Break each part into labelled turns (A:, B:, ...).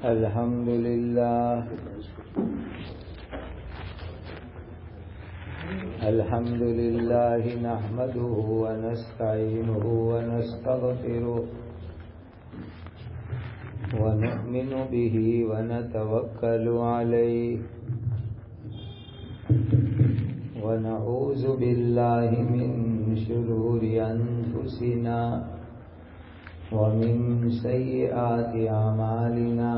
A: الحمد لله نحمده ونستعينه ونستغفره ونؤمن به ونتوكل عليه ونعوذ بالله من شرور أنفسنا ومن سيئات أعمالنا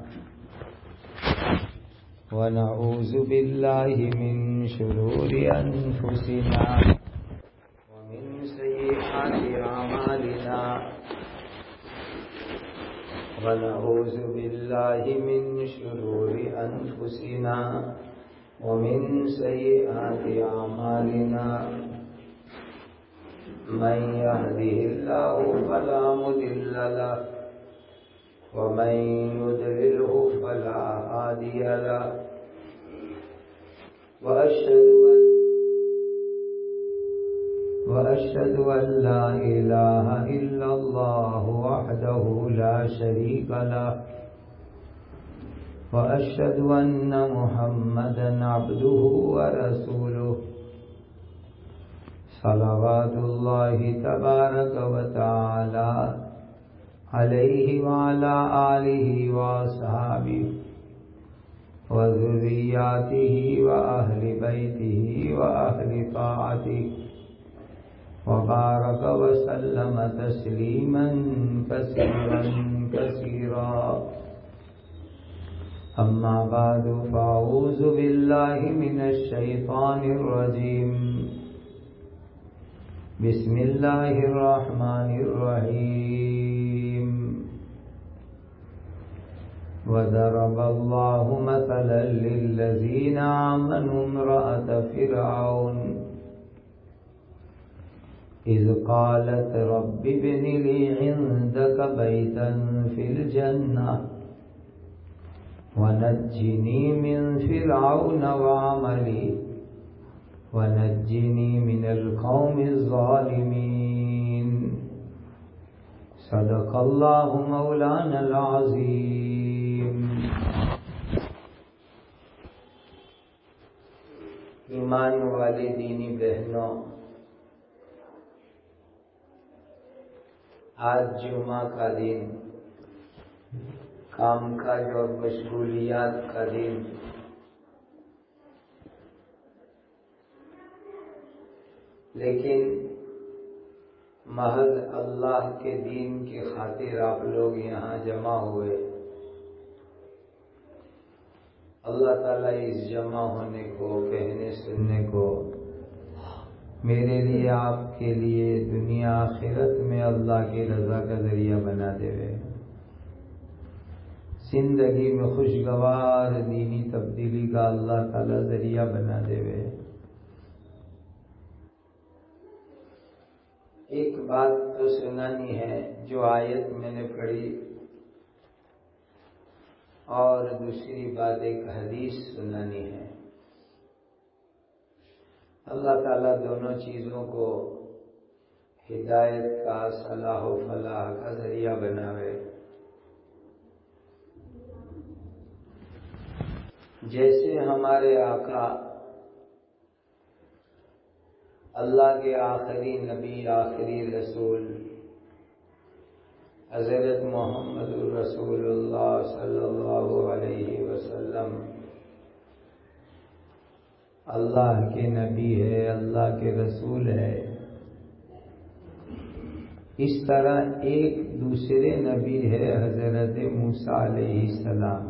A: ونعوذ بالله من شرور أنفسنا ومن سيئات أعمالنا ونعوذ بالله من شرور أنفسنا ومن سيئات أعمالنا من يهده الله فلا مضل له ومن يضلله فلا هادي له وأشهد أن لا إله إلا الله وحده لا شريك له وأشهد أن محمدا عبده ورسوله صلوات الله تبارك وتعالى عليه وعلى آله وأصحابه وذرياته وأهل بيته وأهل طاعته وبارك وسلم تسليما كثيرا كثيرا أما بعد فأعوذ بالله من الشيطان الرجيم بسم الله الرحمن الرحيم وضرب الله مثلا للذين آمنوا امرأة فرعون إذ قالت رب ابن لي عندك بيتا في الجنة ونجني من فرعون وعمله ونجني من القوم الظالمين صدق الله مولانا العظيم. ایمان والے دینی بہنوں، آج جمعہ کا دن، کام کاج اور مشغولیات کا دن، لیکن محض اللہ کے دین کی خاطر آپ لوگ یہاں جمع ہوئے. اللہ تعالیٰ اس جمع ہونے کو، کہنے سننے کو میرے لیے، آپ کے لیے دنیا آخرت میں اللہ کی رضا کا ذریعہ بنا دے. زندگی میں خوشگوار دینی تبدیلی کا اللہ تعالیٰ ذریعہ بنا دے. ایک بات تو سنانی ہے جو آیت میں نے پڑھی، اور دوسری بات ایک حدیث سنانی ہے. اللہ تعالیٰ دونوں چیزوں کو ہدایت کا، صلاح و فلاح کا ذریعہ بناوے. جیسے ہمارے آقا اللہ کے آخری نبی، آخری رسول حضرت محمد الرسول اللہ صلی اللہ علیہ وسلم اللہ کے نبی ہے، اللہ کے رسول ہے، اس طرح ایک دوسرے نبی ہے حضرت موسیٰ علیہ السلام.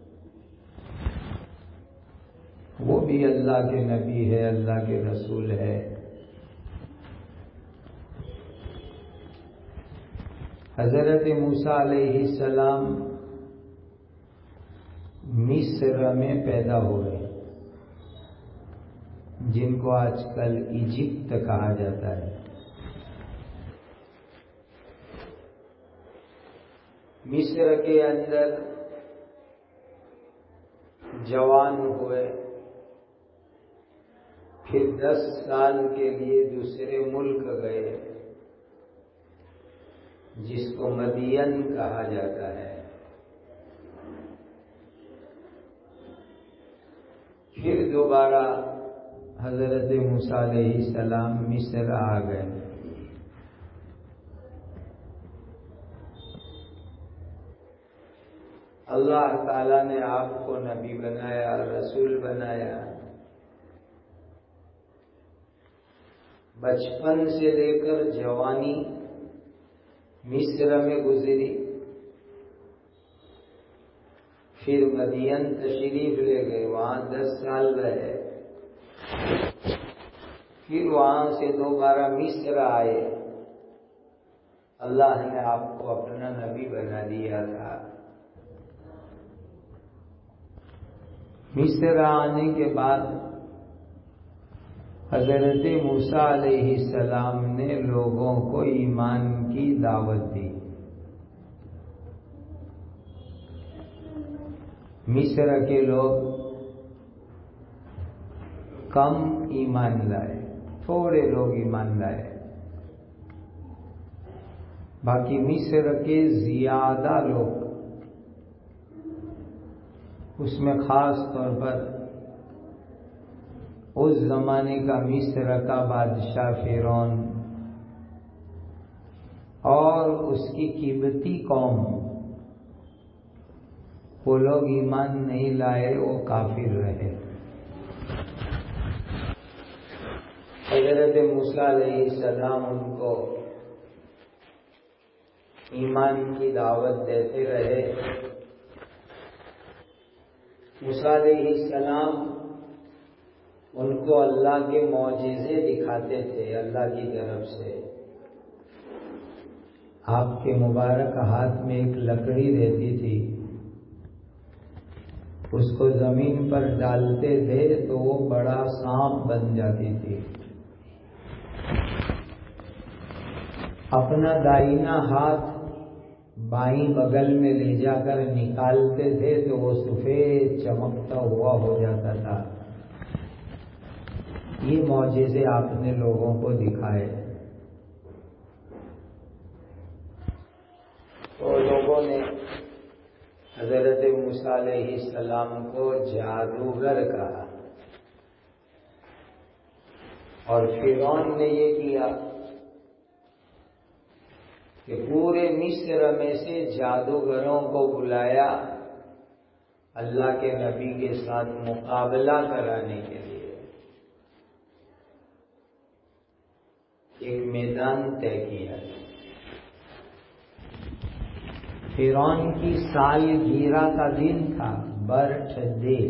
A: وہ بھی اللہ کے نبی ہے، اللہ کے رسول ہے. حضرت موسیٰ علیہ السلام مصر میں پیدا ہوئے، جن کو آج کل ایجپٹ کہا جاتا ہے. مصر کے اندر جوان ہوئے، پھر 10 سال کے لیے دوسرے ملک گئے جس کو مدین کہا جاتا ہے. پھر دوبارہ حضرت موسیٰ علیہ السلام مصر آ گئے. اللہ تعالیٰ نے آپ کو نبی بنایا، رسول بنایا. بچپن سے لے کر جوانی مصر میں گزری. پھر مدین تشریف لے گئے، وہاں 10 سال رہے. پھر وہاں سے دوبارہ مصر آئے. اللہ نے آپ کو اپنا نبی بنا دیا تھا. مصر آنے کے بعد حضرت موسیٰ علیہ السلام نے لوگوں کو ایمان کی دعوت دی. مصر کے لوگ کم ایمان لائے، تھوڑے لوگ ایمان لائے. باقی مصر کے زیادہ لوگ، اس میں خاص طور پر اس زمانے کا مصر کا بادشاہ فرعون اور اس کی قبطی قوم، وہ لوگ ایمان نہیں لائے، وہ کافر رہے. حضرت موسیٰ علیہ السلام ان کو ایمان کی دعوت دیتے رہے. موسیٰ علیہ السلام ان کو اللہ کے معجزے دکھاتے تھے اللہ کی طرف سے. آپ کے مبارک ہاتھ میں ایک لکڑی رہتی تھی، اس کو زمین پر ڈالتے تھے تو وہ بڑا سانپ بن جاتی تھی. اپنا دائنا ہاتھ بائیں بغل میں لے جا کر نکالتے تھے تو وہ سفید چمکتا ہوا ہو جاتا تھا. یہ معجزے آپ نے لوگوں کو دکھائے. تو لوگوں نے حضرت موسیٰ علیہ السلام کو جادوگر کہا، اور فرعون نے یہ کیا کہ پورے مصر میں سے جادوگروں کو بلایا اللہ کے نبی کے ساتھ مقابلہ کرانے کے لیے. ایک میدان طے کیا. فرعون کی سالگرہ کا دن تھا، برتھ ڈے.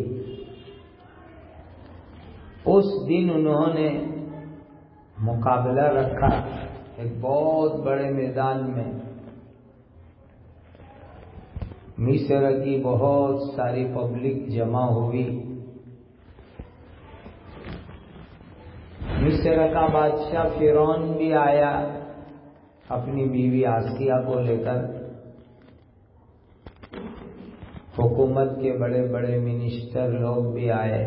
A: اس دن انہوں نے مقابلہ رکھا ایک بہت بڑے میدان میں. مصر کی بہت ساری پبلک جمع ہوئی. مصر کا بادشاہ فرعون بھی آیا اپنی بیوی آسیہ کو لے کر. حکومت کے بڑے بڑے منسٹر لوگ بھی آئے.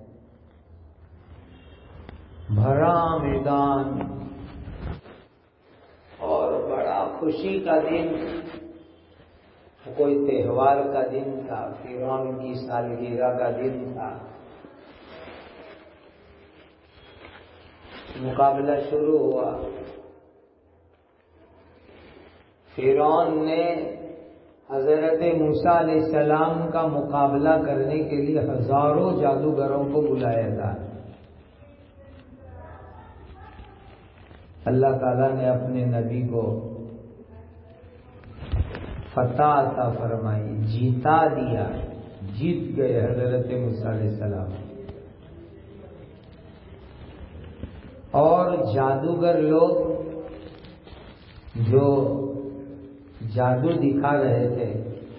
A: بھرا میدان اور بڑا خوشی کا دن، کوئی تہوار کا دن تھا. فرعون کی سالگرہ کا دن تھا. مقابلہ شروع ہوا. فرعون نے حضرت موسیٰ علیہ السلام کا مقابلہ کرنے کے لیے ہزاروں جادوگروں کو بلایا تھا. اللہ تعالیٰ نے اپنے نبی کو فتح عطا فرمائی، جیتا دیا، جیت گئے حضرت موسیٰ علیہ السلام. اور جادوگر لوگ جو جادو دکھا رہے تھے،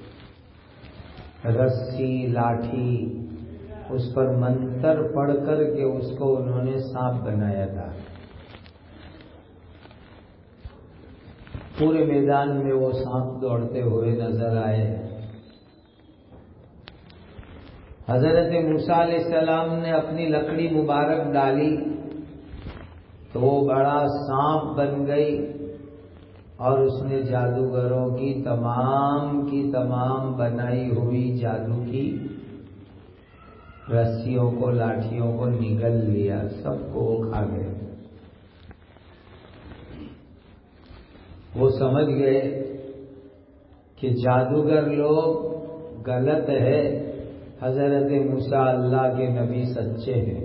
A: رسی لاٹھی، اس پر منتر پڑھ کر کے اس کو انہوں نے سانپ بنایا تھا. پورے میدان میں وہ سانپ دوڑتے ہوئے نظر آئے. حضرت موسیٰ علیہ السلام نے اپنی لکڑی مبارک ڈالی تو وہ بڑا سانپ بن گئی، اور اس نے جادوگروں کی تمام بنائی ہوئی جادو کی رسیوں کو لاٹھیوں کو نگل لیا، سب کو وہ کھا گئے۔ وہ سمجھ گئے کہ جادوگر لوگ غلط ہے، حضرت موسیٰ اللہ کے نبی سچے ہیں۔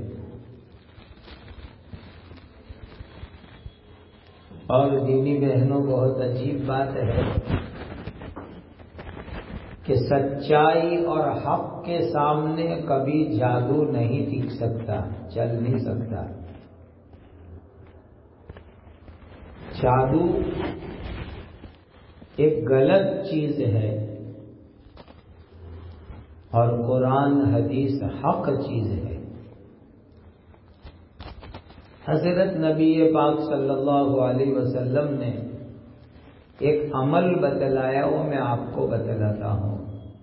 A: اور دینی بہنوں بہت عجیب بات ہے کہ سچائی اور حق کے سامنے کبھی جادو نہیں ٹک سکتا، چل نہیں سکتا۔ جادو ایک غلط چیز ہے اور قرآن حدیث حق چیز ہے۔ حضرت نبی پاک صلی اللہ علیہ وسلم نے ایک عمل بتلایا، وہ میں آپ کو بتلاتا ہوں۔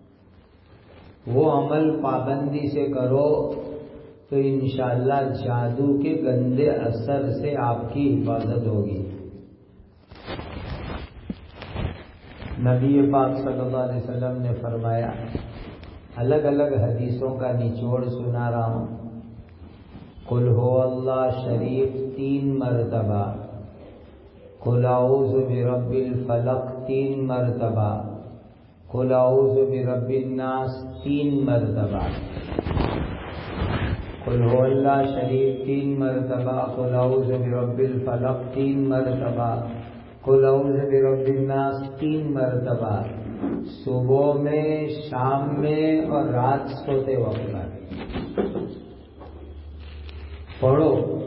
A: وہ عمل پابندی سے کرو تو انشاءاللہ جادو کے گندے اثر سے آپ کی حفاظت ہوگی۔ نبی پاک صلی اللہ علیہ وسلم نے فرمایا، الگ الگ حدیثوں کا نچوڑ سنا رہا ہوں۔ قل هو اللہ شریف 3 مرتبہ، قل اعوذ برب الفلق 3 مرتبہ، قل اعوذ برب الناس 3 مرتبہ، قل هو اللہ شریف 3 مرتبہ، قل اعوذ برب الفلق 3 مرتبہ، قل اعوذ برب الناس 3 مرتبہ، صبح میں، شام میں اور رات سوتے وقت پڑھو،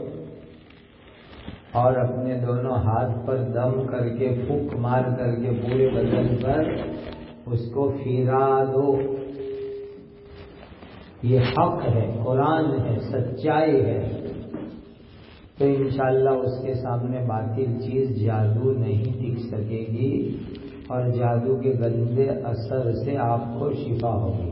A: اور اپنے دونوں ہاتھ پر دم کر کے پھونک مار کر کے پورے بدن پر اس کو پھیرا دو۔ یہ حق ہے، قرآن ہے، سچائی ہے، تو انشاءاللہ اس کے سامنے باطل چیز جادو نہیں ٹک سکے گی اور جادو کے گندے اثر سے آپ کو شفا ہوگی۔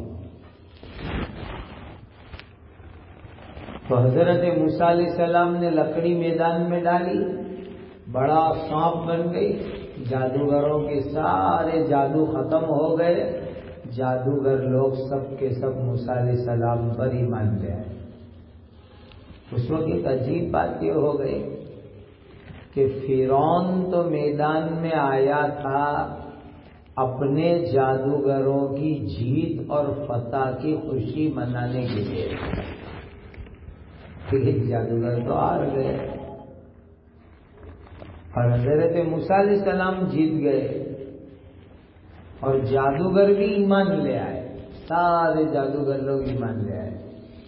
A: تو حضرت موسیٰ علیہ السلام نے لکڑی میدان میں ڈالی، بڑا سانپ بن گئی، جادوگروں کے سارے جادو ختم ہو گئے، جادوگر لوگ سب کے سب موسیٰ علیہ السلام پر ایمان لے آئے۔ اس وقت ایک عجیب بات یہ ہو گئی کہ فرعون تو میدان میں آیا تھا اپنے جادوگروں کی جیت اور فتح کی خوشی منانے کے لیے، جادوگر تو ہار گئے، اور حضرت موسیٰ علیہ السلام جیت گئے اور جادوگر بھی ایمان لے آئے، سارے جادوگر لوگ ایمان لے آئے۔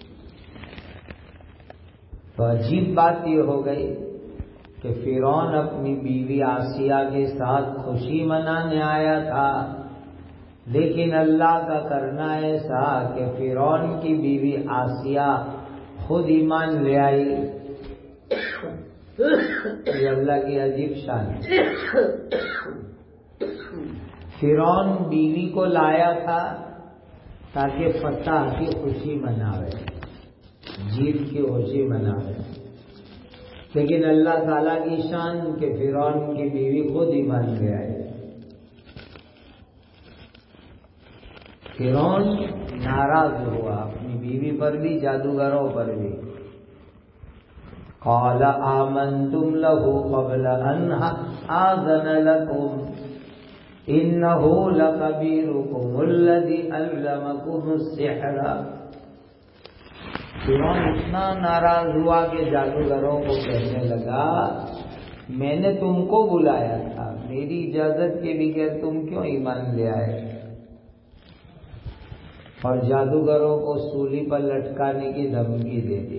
A: تو عجیب بات یہ ہو گئی کہ فرعون اپنی بیوی آسیہ کے ساتھ خوشی منانے آیا تھا، لیکن اللہ کا کرنا ایسا کہ فرعون کی بیوی آسیہ خود ایمان لے آئی۔ یہ اللہ کی عجیب شان ہے۔ فرعون بیوی کو لایا تھا تاکہ فتح کی خوشی مناوے، جیت کی خوشی مناوے، لیکن اللہ تعالیٰ کی شان کہ فرعون کی بیوی خود ایمان لے آئے۔ فرعون ناراض ہوا اپنی بیوی پر بھی، جادوگروں پر بھی۔ قال آمنتم له قبل ان آذن لكم انه لكبيركم الذي علمكم السحر۔ فرعون اتنا ناراض ہوا کہ جادوگروں کو کہنے لگا، میں نے تم کو بلایا تھا، میری اجازت کے بغیر تم کیوں ایمان لے آئے؟ اور جادوگروں کو سولی پر لٹکانے کی دھمکی دے دی،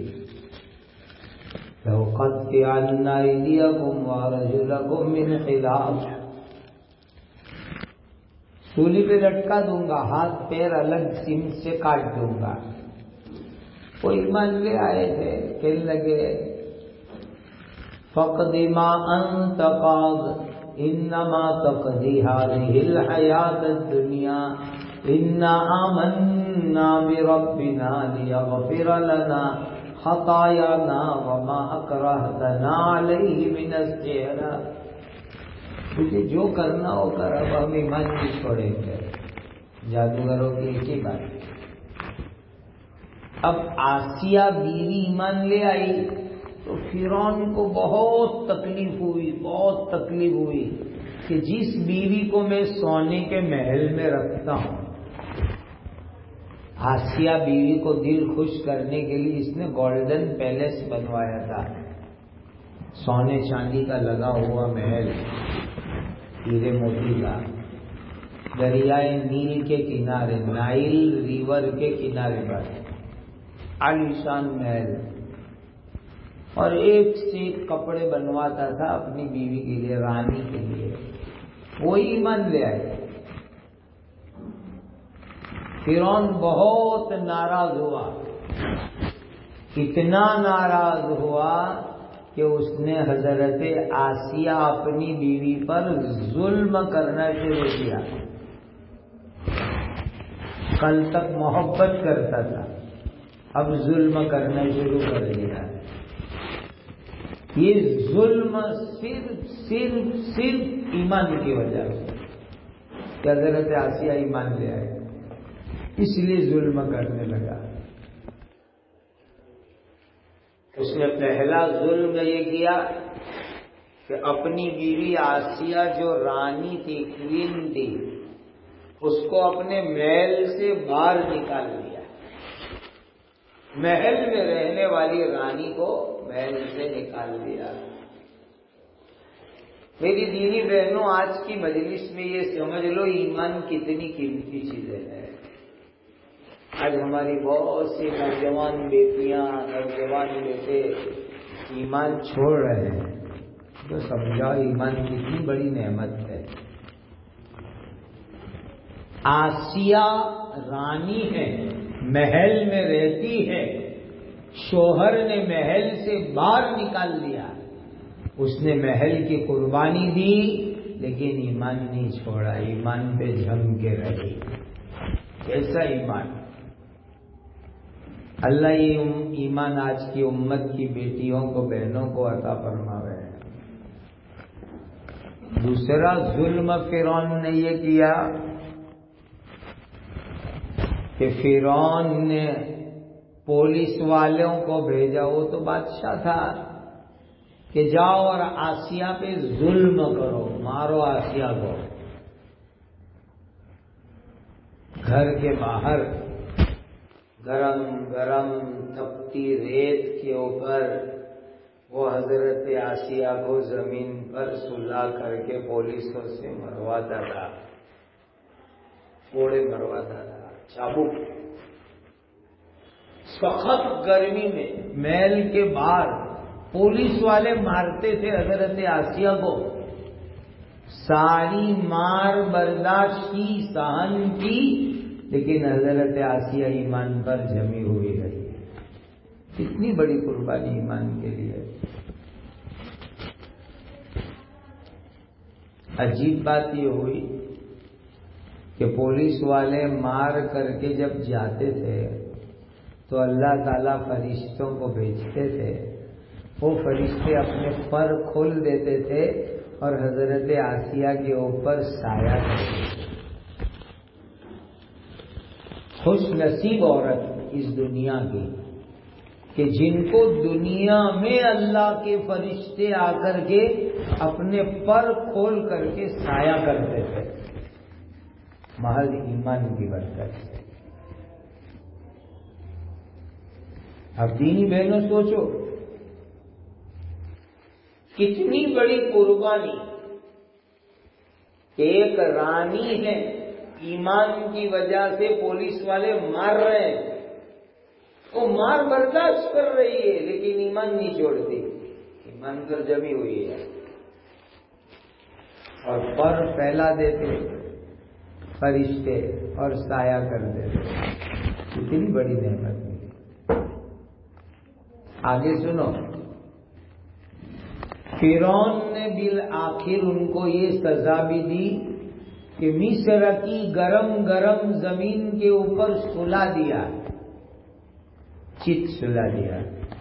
A: لَأُقَطِّعَنَّ أَيْدِيَكُمْ وَأَرْجُلَكُمْ مِنْ خِلَافٍ، سولی پہ لٹکا دوں گا، ہاتھ پیر الگ سم سے کاٹ دوں گا۔ وہ ایمان لے آئے تھے، کہنے لگے فَقْدِ مَا أَنْتَ قَاضٍ إِنَّمَا تَقْضِي هَٰذِهِ الْحَيَاةَ الدُّنْيَا إِنَّا آمَنَّا بِرَبِّنَا لِيَغْفِرَ لَنَا خَطَايَانَا وَمَا أَكْرَهْتَنَا عَلَيْهِ مِنَ السِّحْرِ، تجھے جو کرنا ہو کر، اب ہم ایمان کی چھوڑیں گے۔ جادوگروں کی ایک ہی بات، اب آسیہ بیوی ایمان لے آئی تو فرعون کو بہت تکلیف ہوئی کہ جس بیوی کو میں سونے کے محل میں رکھتا ہوں، آسیہ بیوی کو دل خوش کرنے کے لیے اس نے گولڈن پیلیس بنوایا تھا، سونے چاندی کا لگا ہوا محل، ہیرے موتی کا، دریائے نیل کے کنارے، نائل ریور کے کنارے پر عالیشان محل، اور ایک سے ایک کپڑے بنواتا تھا اپنی بیوی کے لیے، رانی کے لیے. وہی ایمان لے آئے. فرعون بہت ناراض ہوا، اتنا ناراض ہوا کہ اس نے حضرت آسیہ اپنی بیوی پر ظلم کرنا شروع کیا. کل تک محبت کرتا تھا، اب ظلم کرنا شروع کر دیا. یہ ظلم صرف ایمان کی وجہ سے کہ حضرت آسیہ ایمان لے آئے، اس لیے ظلم کرنے لگا. اس نے پہلا ظلم یہ کیا کہ اپنی بیوی آسیہ جو رانی تھی، کوئین تھی، اس کو اپنے محل سے باہر نکال دیا. محل میں رہنے والی رانی کو محل سے نکال دیا. میری دینی بہنوں، آج کی مجلس میں یہ سمجھ لو ایمان کتنی قیمتی چیزیں ہے. آج ہماری بہت سی نوجوان بیٹیاں، نوجوان بیٹے ایمان چھوڑ رہے ہیں. تو سمجھاؤ ایمان کتنی بڑی نعمت ہے. آسیہ رانی ہے، محل میں رہتی ہے، شوہر نے محل سے باہر نکال دیا. اس نے محل کی قربانی دی لیکن ایمان نہیں چھوڑا، ایمان پہ جم کے رہی. ایسا ایمان اللہ یہ ایمان آج کی امت کی بیٹیوں کو، بہنوں کو عطا فرماوے. دوسرا ظلم فرعون نے یہ کیا کہ فرعون نے پولیس والوں کو بھیجا، وہ تو بادشاہ تھا، کہ جاؤ اور آسیہ پہ ظلم کرو، مارو آسیہ کو. گھر کے باہر گرم گرم تپتی ریت کے اوپر وہ حضرت آسیہ کو زمین پر سلا کر کے پولیسوں سے مرواتا تھا، کوڑے مرواتا تھا، چابک. سخت گرمی میں محل کے باہر پولیس والے مارتے تھے حضرت آسیہ کو. ساری مار برداشت کی، سہن کی، لیکن حضرت آسیہ ایمان پر جمی ہوئی رہی. کتنی بڑی قربانی ایمان کے لیے. عجیب بات یہ ہوئی کہ پولیس والے مار کر کے جب جاتے تھے تو اللہ تعالیٰ فرشتوں کو بھیجتے تھے. وہ فرشتے اپنے پر کھول دیتے تھے اور حضرت آسیہ کے اوپر سایہ کرتے تھے. خوش نصیب عورت اس دنیا کی کہ جن کو دنیا میں اللہ کے فرشتے آ کر کے اپنے پر کھول کر کے سایہ کرتے تھے، محض ایمان کی برکت سے. اب دینی بہنوں سوچو کتنی بڑی قربانی. ایک رانی ہے، ایمان کی وجہ سے پولیس والے مار رہے ہیں، وہ مار برداشت کر رہی ہے لیکن ایمان نہیں چھوڑتی، ایمان پر جمی ہوئی ہے. اور پر پھیلا دیتے فرشتے اور سایہ کر دیتے. کتنی بڑی نعمت ہے. آگے سنو، فرعون نے بالآخر ان کو یہ سزا بھی دی کہ مصر کی گرم گرم زمین کے اوپر سلا دیا، چت سلا دیا.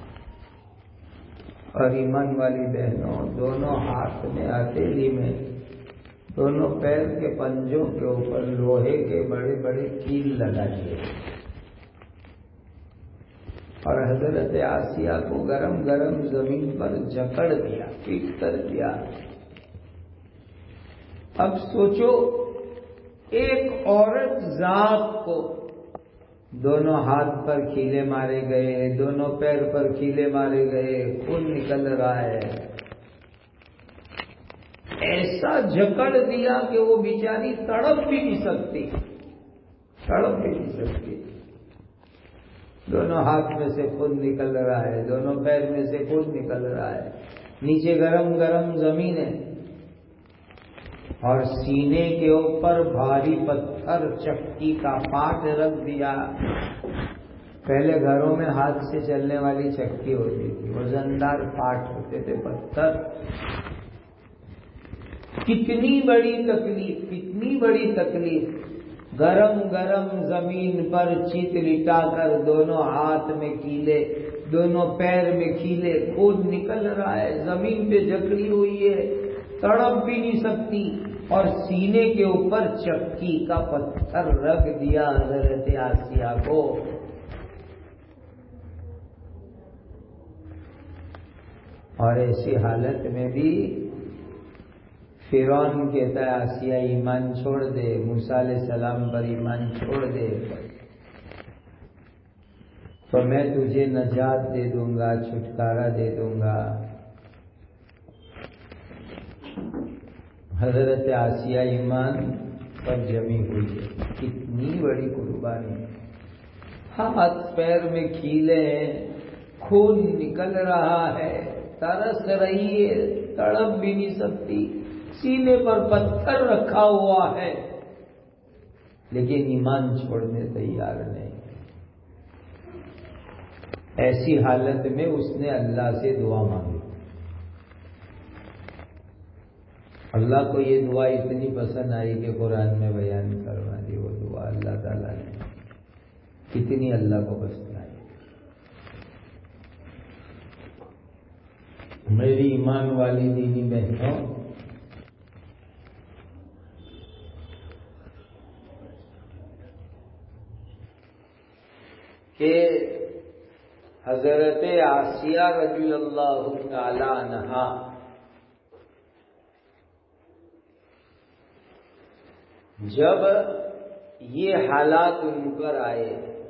A: اور ایمان والی بہنوں، دونوں ہاتھ میں ہتھیلی میں، دونوں پیر کے پنجوں کے اوپر لوہے کے بڑے بڑے کیل لگا دیے. اور حضرت آسیہ کو گرم گرم زمین پر جکڑ دیا، پیٹ کر دیا۔ اب سوچو، ایک عورت ذات کو دونوں ہاتھ پر کیلے مارے گئے، دونوں پیر پر کیلے مارے گئے، خون نکل رہا ہے، ایسا جکڑ دیا کہ وہ بیچاری تڑپ بھی نہیں سکتی، تڑپ بھی نہیں سکتی۔ دونوں ہاتھ میں سے خون نکل رہا ہے، دونوں پیر میں سے خون نکل رہا ہے، نیچے گرم گرم زمین ہے، اور سینے کے اوپر بھاری پتھر چکی کا پاٹ رکھ دیا۔ پہلے گھروں میں ہاتھ سے چلنے والی چکی ہوتی تھی، وزندار پاٹ ہوتے تھے، پتھر۔ کتنی بڑی تکلیف، کتنی بڑی تکلیف! گرم گرم زمین پر چیت لٹا کر دونوں ہاتھ میں کیلے، دونوں پیر میں کیلے، خون نکل رہا ہے، زمین پہ جکڑی ہوئی ہے، تڑپ بھی نہیں سکتی، اور سینے کے اوپر چکی کا پتھر رکھ دیا حضرت آسیہ کو۔ اور ایسی حالت میں بھی فرعون کہتا ہے آسیہ ایمان چھوڑ دے، موسیٰ علیہ السلام پر ایمان چھوڑ دے تو میں تجھے نجات دے دوں گا، چھٹکارا دے دوں گا۔ حضرت آسیہ ایمان پر جمی ہوئی ہے، کتنی بڑی قربانی! ہاتھ پیر میں کیلے ہیں، خون نکل رہا ہے، ترس رہی ہے، تڑپ بھی نہیں سکتی، سینے پر پتھر رکھا ہوا ہے، لیکن ایمان چھوڑنے تیار نہیں۔ ایسی حالت میں اس نے اللہ سے دعا مانگی۔ اللہ کو یہ دعا اتنی پسند آئی کہ قرآن میں بیان کروا دی وہ دعا اللہ تعالیٰ نے، کتنی اللہ کو پسند آئی۔ میری ایمان والی دینی بہنوں، کہ حضرت آسیہ رضی اللہ تعالی عنہا جب یہ حالات ان پر آئے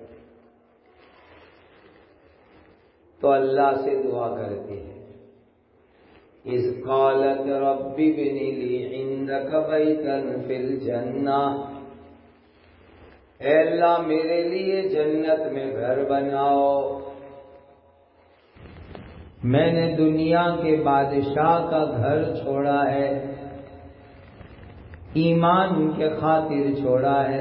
A: تو اللہ سے دعا کرتے ہیں، اذ قالت رب ابن لی عندک بیتا فی الجنہ، اے اللہ میرے لیے جنت میں گھر بناؤ۔ میں نے دنیا کے بادشاہ کا گھر چھوڑا ہے، ایمان کے خاطر چھوڑا ہے،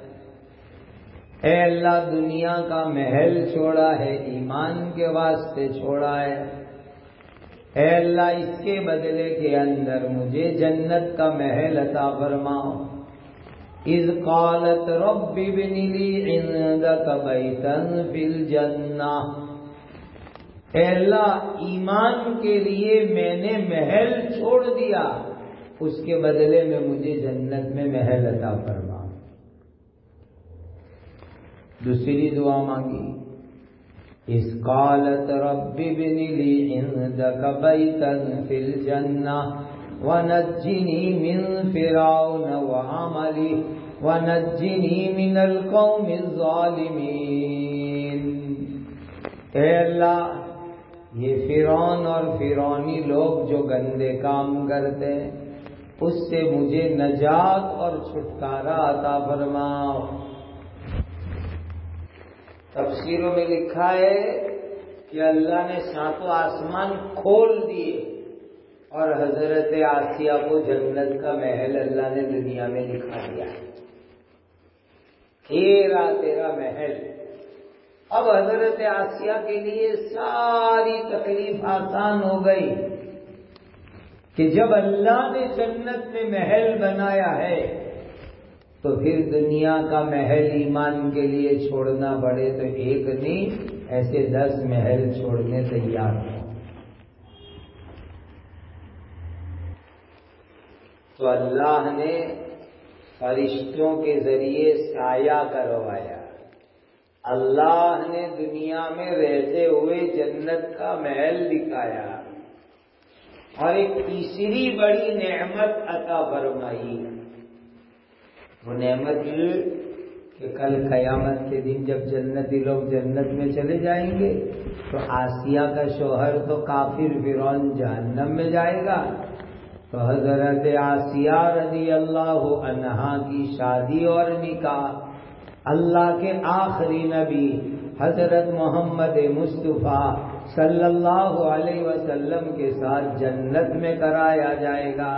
A: اے اللہ دنیا کا محل چھوڑا ہے، ایمان کے واسطے چھوڑا ہے، اے اللہ اس کے بدلے کے اندر مجھے جنت کا محل عطا فرماؤ۔ اذ قالت رب ابن لی عندک بیتا فی الجنہ، اے اللہ ایمان کے لیے میں نے محل چھوڑ دیا، اس کے بدلے میں مجھے جنت میں محل عطا فرما۔ دوسری دعا مانگی، اذ قالت رب ابن لی عندک بیتا فی الجنہ ونجنی من فرعون وعملہ ونجنی من القوم الظالمین۔ اے اللہ یہ فرعون اور فرعونی لوگ جو گندے کام کرتے ہیں اس سے مجھے نجات اور چھٹکارا عطا فرماؤ۔ تفسیروں میں لکھا ہے کہ اللہ نے ساتوں آسمان کھول دیے اور حضرت آسیہ کو جنت کا محل اللہ نے دنیا میں دکھا دیا، تیرا محل۔ اب حضرت آسیہ کے لیے ساری تکلیف آسان ہو گئی کہ جب اللہ نے جنت میں محل بنایا ہے تو پھر دنیا کا محل ایمان کے لیے چھوڑنا پڑے تو ایک نہیں ایسے 10 محل چھوڑنے تیار ہو۔ تو اللہ نے فرشتوں کے ذریعے سایہ کروایا، اللہ نے دنیا میں رہتے ہوئے جنت کا محل دکھایا اور ایک تیسری بڑی نعمت عطا فرمائی. وہ نعمت کہ کل قیامت کے دن جب جنتی لوگ جنت میں چلے جائیں گے تو آسیہ کا شوہر تو کافر فرعون جہنم میں جائے گا، تو حضرت آسیہ رضی اللہ عنہا کی شادی اور نکاح اللہ کے آخری نبی حضرت محمد مصطفیٰ صلی اللہ علیہ وسلم کے ساتھ جنت میں کرایا جائے گا.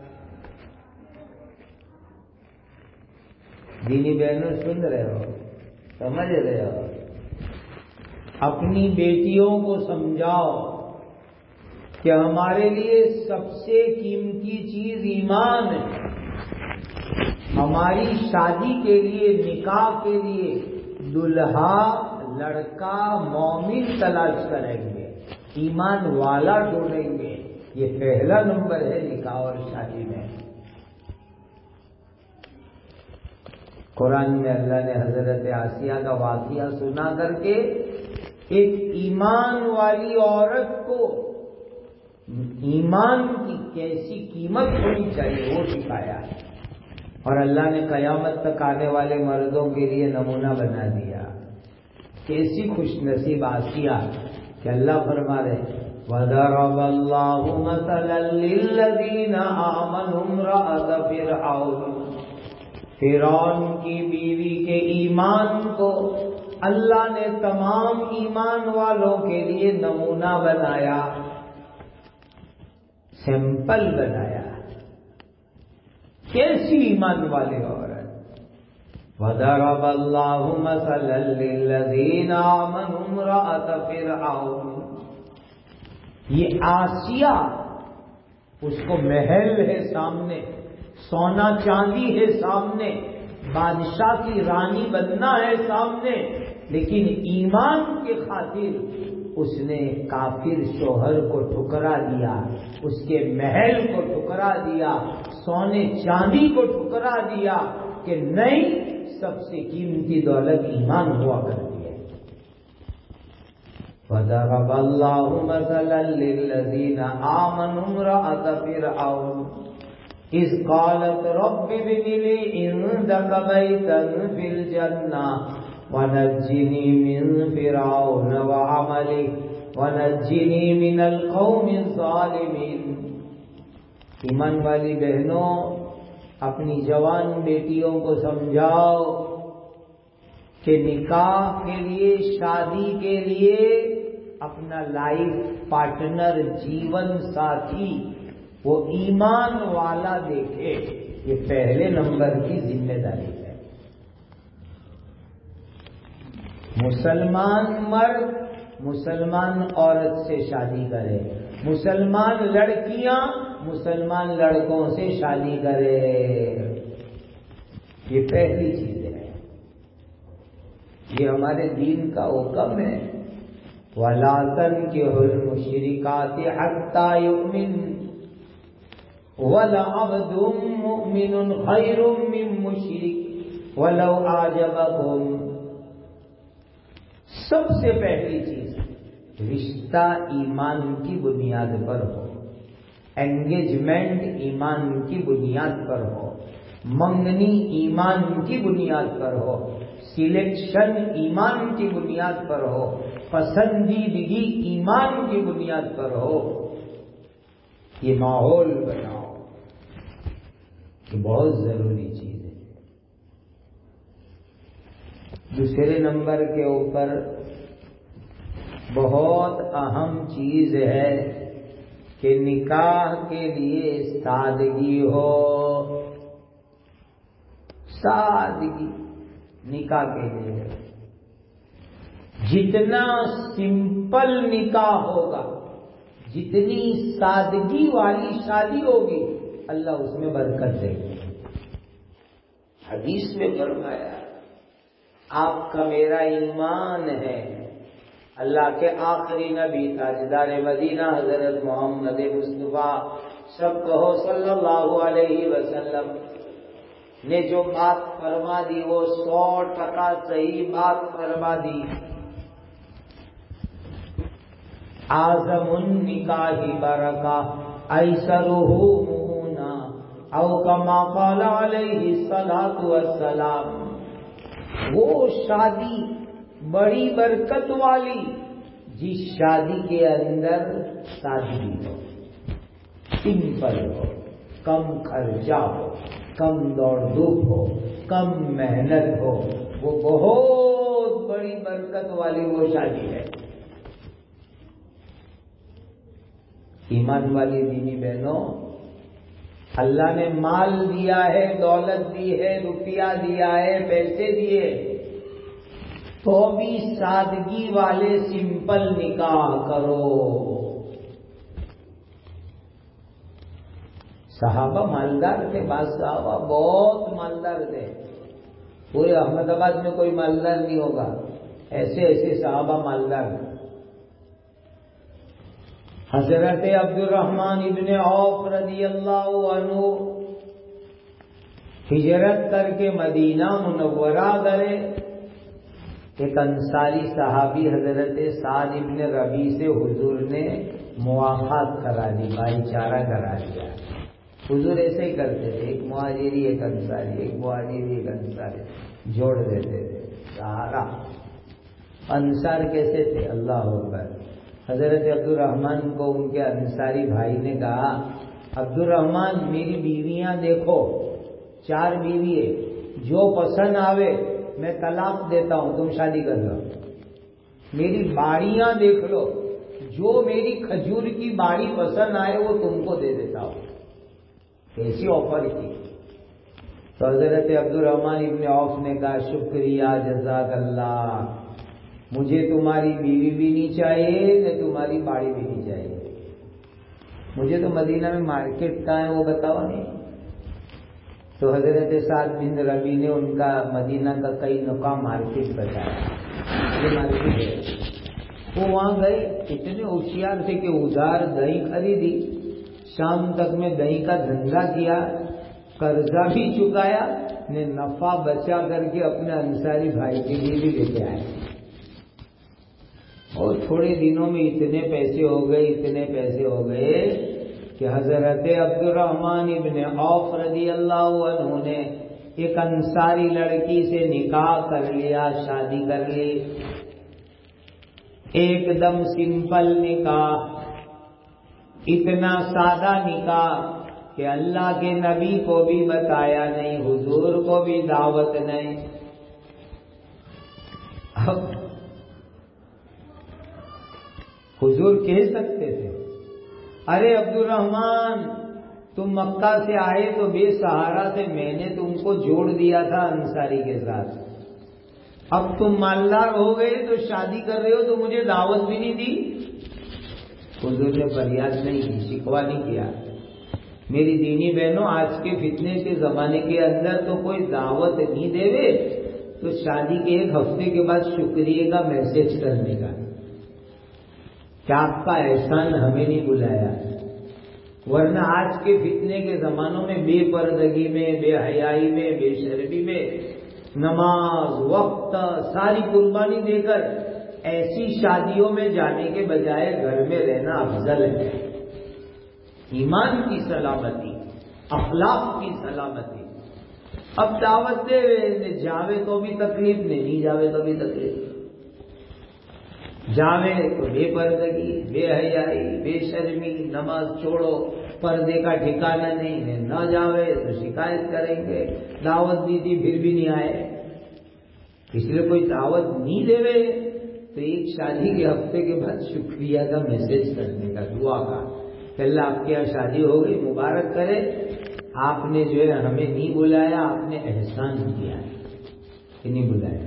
A: دینی بہنوں سن رہے ہو، سمجھ رہے ہو؟ اپنی بیٹیوں کو سمجھاؤ کہ ہمارے لیے سب سے قیمتی چیز ایمان ہے. ہماری شادی کے لیے، نکاح کے لیے دلہا لڑکا مومن تلاش کریں گے، ایمان والا ڈھونڈیں گے. یہ پہلا نمبر ہے نکاح اور شادی میں. قرآن میں اللہ نے حضرت آسیہ کا واقعہ سنا کر کے ایک ایمان والی عورت کو ایمان کی کیسی قیمت ہونی چاہیے وہ سکھایا ہے، اور اللہ نے قیامت تک آنے والے مردوں کے لیے نمونہ بنا دیا. کیسی خوش نصیب آسیہ کہ اللہ فرما رہے وَضَرَبَ اللَّهُ مَثَلًا لِّلَّذِينَ آمَنُوا امْرَأَتَ فِرْعَوْنَ. فرعون کی بیوی کے ایمان کو اللہ نے تمام ایمان والوں کے لیے نمونہ بنایا، سیمپل بنایا. کیسی ایمان والی عورت. وَضَرَبَ اللَّهُ مَثَلًا لِّلَّذِينَ آمَنُوا امْرَأَتَ فِرْعَوْنَ. یہ آسیہ، اس کو محل ہے سامنے، سونا چاندی ہے سامنے، بادشاہ کی رانی بننا ہے سامنے، لیکن ایمان کے خاطر اس نے کافر شوہر کو ٹھکرا دیا، اس کے محل کو ٹھکرا دیا، سونے چاندی کو ٹھکرا دیا کہ نہیں، سب سے قیمتی دولت ایمان ہوا کرتی ہے. وَضَرَبَ اللَّهُ مَثَلًا لِّلَّذِينَ آمَنُوا امْرَأَتَ فِرْعَوْنَ إِذْ قَالَتْ رَبِّ ابْنِ لِي عِندَكَ بَيْتًا فِي الْجَنَّةِ وَنَجِّنِي مِن فِرْعَوْنَ وَعَمَلِهِ وَنَجِّنِي مِنَ الْقَوْمِ الظَّالِمِينَ. ایمان والی بہنوں، اپنی جوان بیٹیوں کو سمجھاؤ کہ نکاح کے لیے، شادی کے لیے اپنا لائف پارٹنر، جیون ساتھی وہ ایمان والا دیکھے. یہ پہلے نمبر کی ذمہ داری ہے. مسلمان مرد مسلمان عورت سے شادی کرے، مسلمان لڑکیاں مسلمان لڑکوں سے شادی کرے. یہ پہلی چیز ہے، یہ ہمارے دین کا حکم ہے. وَلَا تَنكِحُوا الْمُشْرِكَاتِ حَتَّىٰ يُؤْمِنَّ وَلَعَبْدٌ مُّؤْمِنٌ خَيْرٌ مِّن مُّشْرِكٍ وَلَوْ أَعْجَبَكُمْ. سب سے پہلی چیز، رشتہ ایمان کی بنیاد پر ہو، انگیجمنٹ ایمان کی بنیاد پر ہو، منگنی ایمان کی بنیاد پر ہو، سلیکشن ایمان کی بنیاد پر ہو، پسندیدگی ایمان کی بنیاد پر ہو. یہ ماحول بناؤ، یہ بہت ضروری چیز ہے. دوسرے نمبر کے اوپر بہت اہم چیز ہے کہ نکاح کے لیے سادگی ہو. سادگی نکاح کے لیے، جتنا سمپل نکاح ہوگا، جتنی سادگی والی شادی ہوگی، اللہ اس میں برکت دے گا. حدیث میں فرمایا آپ کا میرا ایمان ہے. اللہ کے آخری نبی تاجدار مدینہ حضرت محمد مصطفیٰ سب کہو صلی اللہ علیہ وسلم نے جو بات فرما دی وہ 100% صحیح بات فرما دی. اعظم النکاح برکہ ایسرہ مؤنا او کما قال علیہ الصلاۃ والسلام. وہ شادی بڑی برکت والی جس شادی کے اندر سادگی ہو، سمپل ہو، کم خرچہ ہو، کم دوڑ دھوپ ہو، کم محنت ہو، وہ بہت بڑی برکت والی وہ شادی ہے. ایمان والی دینی بہنوں، اللہ نے مال دیا ہے، دولت دی ہے، روپیہ دیا ہے، پیسے دیے، تو بھی سادگی والے سمپل نکاح کرو. صحابہ مالدار تھے، بعض صحابہ بہت مالدار تھے. پورے احمد آباد میں کوئی مالدار نہیں ہوگا، ایسے ایسے صحابہ مالدار تھے. حضرت عبد الرحمن ابن عوف رضی اللہ عنہ ہجرت کر کے مدینہ منورہ گئے. ایک انصاری صحابی حضرت سعد ابن ربیع سے حضور نے مواخات کرا دی، بھائی چارہ کرا دیا. حضور ایسے ہی کرتے تھے، ایک مہاجری ایک انصاری، ایک مہاجری ایک انصاری جوڑ دیتے تھے. سہارا انصار کیسے تھے؟ اللہ اکبر. حضرت عبد الرحمن کو ان کے انصاری بھائی نے کہا، عبد الرحمن میری بیویاں دیکھو، 4 بیوی ہے، جو پسند آوے میں طلاق دیتا ہوں، تم شادی کر لو. میری باڑیاں دیکھ لو، جو میری کھجور کی باڑی پسند آئے وہ تم کو دے دیتا ہوں. ایسی آفر کی. تو حضرت عبد الرحمن ابن عوف نے کہا، شکریہ جزاک اللہ، مجھے تمہاری بیوی بھی نہیں چاہیے نہ تمہاری باڑی بھی نہیں چاہیے. مجھے تو مدینہ میں مارکیٹ کہاں ہے وہ بتاؤ نہیں. تو حضرت سعد بن ربیع نے ان کا مدینہ کا کئی نقاہ مارکیٹ بتایا. یہ مارکیٹ ہے. وہ وہاں گئے، اتنے ہوشیار تھے کہ ادھار دہی خریدی، شام تک میں دہی کا دھندا کیا، قرضہ بھی چکایا، نے نفع بچا کر کے اپنے انصاری بھائی کے لیے بھی لے کے آئے. اور تھوڑے دنوں میں اتنے پیسے ہو گئے کہ حضرت عبد الرحمن ابن عوف رضی اللہ عنہ نے ایک انصاری لڑکی سے نکاح کر لیا، شادی کر لی. ایک دم سمپل نکاح، اتنا سادہ نکاح کہ اللہ کے نبی کو بھی بتایا نہیں، حضور کو بھی دعوت نہیں. اب حضور کہہ سکتے تھے، ارے عبد الرحمن تم مکہ سے آئے تو بے سہارا تھے، میں نے تم کو جوڑ دیا تھا انصاری کے ساتھ، اب تم مالدار ہو گئے تو شادی کر رہے ہو تو مجھے دعوت بھی نہیں دی. حضور نے فریاد نہیں کی، شکوہ نہیں کیا. میری دینی بہنوں، آج کے فتنے کے زمانے کے اندر تو کوئی دعوت نہیں دے رہے تو شادی کے 1 ہفتے کے بعد شکریہ کا میسج کرنے کا کہ آپ کا احسان ہمیں نہیں بلایا. ورنہ آج کے فتنے کے زمانوں میں بے پردگی میں، بے حیائی میں، بے شرمی میں نماز وقت ساری قربانی دے کر ایسی شادیوں میں جانے کے بجائے گھر میں رہنا افضل ہے. ایمان کی سلامتی، اخلاق کی سلامتی. اب دعوت دے جاوے تو بھی تکلیف نہیں جاوے تو بھی تکلیف. جاوے تو بے پردگی، بے حیائی، بے شرمی، نماز چھوڑو، پردے کا ٹھکانہ نہیں ہے. نہ جاوے تو شکایت کریں گے، دعوت دی تھی پھر بھی نہیں آئے. اس لیے کوئی دعوت نہیں دے رہے تو ایک شادی کے ہفتے کے بعد شکریہ کا میسج کرنے کا، دعا کا کہ اللہ آپ کے یہاں شادی ہو گئی، مبارک کرے، آپ نے جو ہے ہمیں نہیں بلایا، آپ نے احسان کیا ہے کہ نہیں بلایا.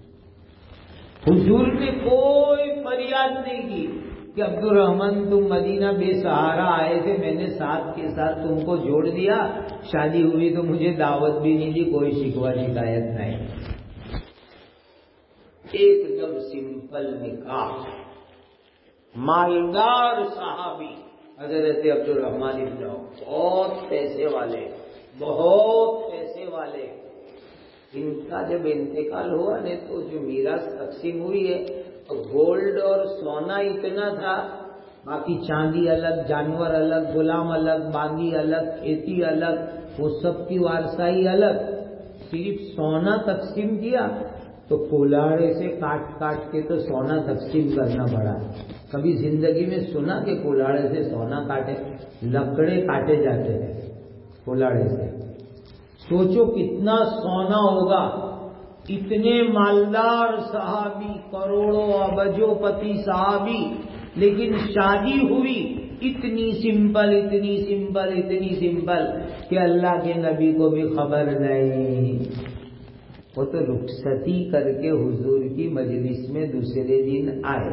A: حضور نے کوئی فریاد نہیں کی کہ عبد الرحمن تم مدینہ بے سہارا آئے تھے، میں نے ساتھ کے ساتھ تم کو جوڑ دیا، شادی ہوئی تو مجھے دعوت بھی نہیں دی. کوئی شکوہ شکایت نہیں. ایک دم سمپل نکاح. مالدار صحابی حضرت عبد الرحمن ابن عوف، بہت پیسے والے والے، ان کا جب انتقال ہوا نے تو جو میراث تقسیم ہوئی ہے تو گولڈ اور سونا اتنا تھا، باقی چاندی الگ، جانور الگ، غلام الگ، باغی الگ، کھیتی الگ، وہ سب کی وارثائی الگ، صرف سونا تقسیم کیا تو کولاڑے سے کاٹ کاٹ کے تو سونا تقسیم کرنا پڑا۔ کبھی زندگی میں سنا کہ کولاڑے سے سونا کاٹے؟ لکڑے کاٹے جاتے ہیں کولاڑے سے۔ سوچو کتنا سونا ہوگا، اتنے مالدار صحابی، کروڑوں ابجوں پتی صحابی، لیکن شادی ہوئی اتنی سمپل اتنی سمپل اتنی سمپل کہ اللہ کے نبی کو بھی خبر نہیں۔ وہ تو رخصتی کر کے حضور کی مجلس میں دوسرے دن آئے۔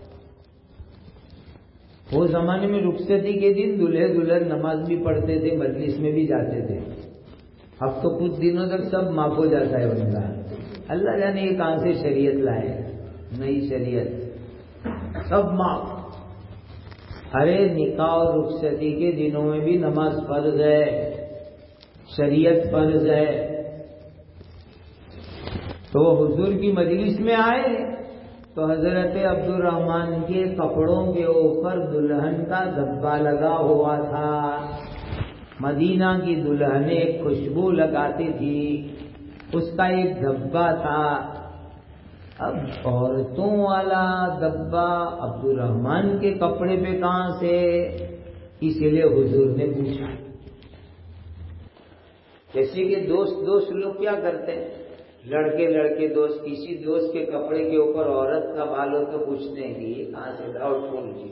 A: وہ زمانے میں رخصتی کے دن دلہے دلہن نماز بھی پڑھتے تھے، مجلس میں بھی جاتے تھے۔ اب تو کچھ دنوں تک سب معاف ہو جاتا ہے ان کا۔ اللہ جانے یہ کہاں سے شریعت لائے، نئی شریعت، سب معاف۔ ارے نکاح اور رخصتی کے دنوں میں بھی نماز فرض ہے، شریعت فرض ہے۔ تو وہ حضور کی مجلس میں آئے تو حضرت عبد الرحمن کے کپڑوں کے اوپر دلہن کا دھبا لگا ہوا تھا۔ مدینہ کی دلہنیں خوشبو لگاتی تھی، اس کا ایک دھبا تھا۔ اب عورتوں والا دھبا عبد الرحمن کے کپڑے پہ کہاں سے؟ اسی لیے حضور نے پوچھا۔ جیسے کہ دوست لوگ کیا کرتے ہیں، لڑکے دوست کسی دوست کے کپڑے کے اوپر عورت کا بال ہو تو پوچھتے ہیں کہ یہ کہاں سے، ڈاؤٹ فل چیز۔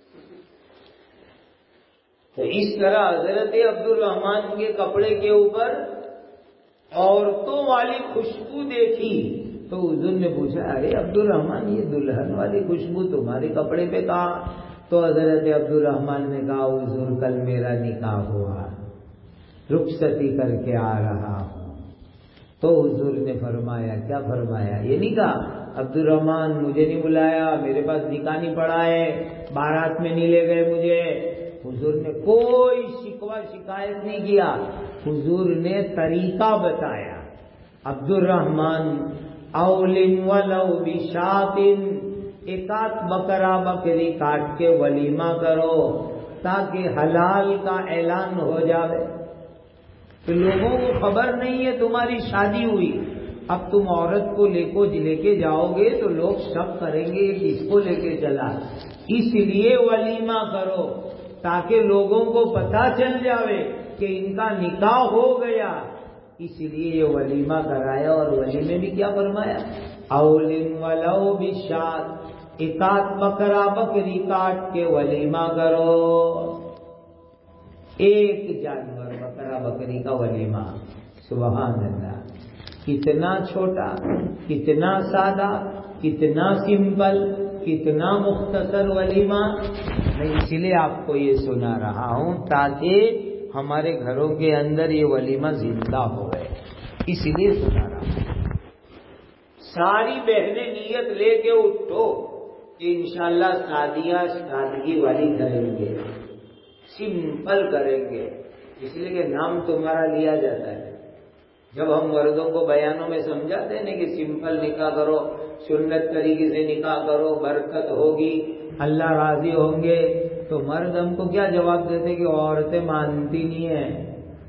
A: تو اس طرح حضرت عبد الرحمن کے کپڑے کے اوپر عورتوں والی خوشبو دیکھی تو حضور نے پوچھا، ارے عبد الرحمن یہ دلہن والی خوشبو تمہارے کپڑے پہ کہاں؟ تو حضرت عبد الرحمن نے کہا، حضور کل میرا نکاح ہوا، رخصتی کر کے آ رہا ہوں۔ تو حضور نے فرمایا، کیا فرمایا؟ یہ نہیں کہا عبد الرحمن مجھے نہیں بلایا، میرے پاس نکاح نہیں پڑا ہے، بارات میں نہیں لے گئے مجھے۔ حضور نے کوئی شکوہ شکایت نہیں کیا، حضور نے طریقہ بتایا۔ عبد الرحمن اولن ولو بشاتن، ایک آدھ بکرا بکری کاٹ کے ولیمہ کرو تاکہ حلال کا اعلان ہو جائے۔ تو لوگوں کو خبر نہیں ہے تمہاری شادی ہوئی، اب تم عورت کو لے کے جاؤ گے تو لوگ شک کریں گے یہ کس کو لے کے چلا، اس لیے ولیمہ کرو تاکہ لوگوں کو پتہ چل جاوے کہ ان کا نکاح ہو گیا، اس لیے یہ ولیمہ کرایا۔ اور ولیمے بھی کیا فرمایا؟ اولن ولو بشات، ایک آدھ بکرا بکری کاٹ کے ولیمہ کرو، ایک جانور بکرا بکری کا ولیمہ۔ سبحان اللہ، کتنا چھوٹا، کتنا سادہ، کتنا سمپل، کتنا مختصر ولیمہ۔ میں اسی لیے آپ کو یہ سنا رہا ہوں تاکہ ہمارے گھروں کے اندر یہ ولیمہ زندہ ہو گئے، اسی لیے سنا رہا ہوں۔ ساری بہنیں نیت لے کے اٹھو کہ انشاءاللہ شادیاں سادگی والی کریں گے، سمپل کریں گے، اس لیے کہ نام تمہارا لیا جاتا ہے۔ جب ہم مردوں کو بیانوں میں سمجھاتے ہیں کہ سمپل نکاح کرو، سنت طریقے سے نکاح کرو، برکت ہوگی، اللہ راضی ہوں گے، تو مرد ہم کو کیا جواب دیتے کہ عورتیں مانتی نہیں ہیں،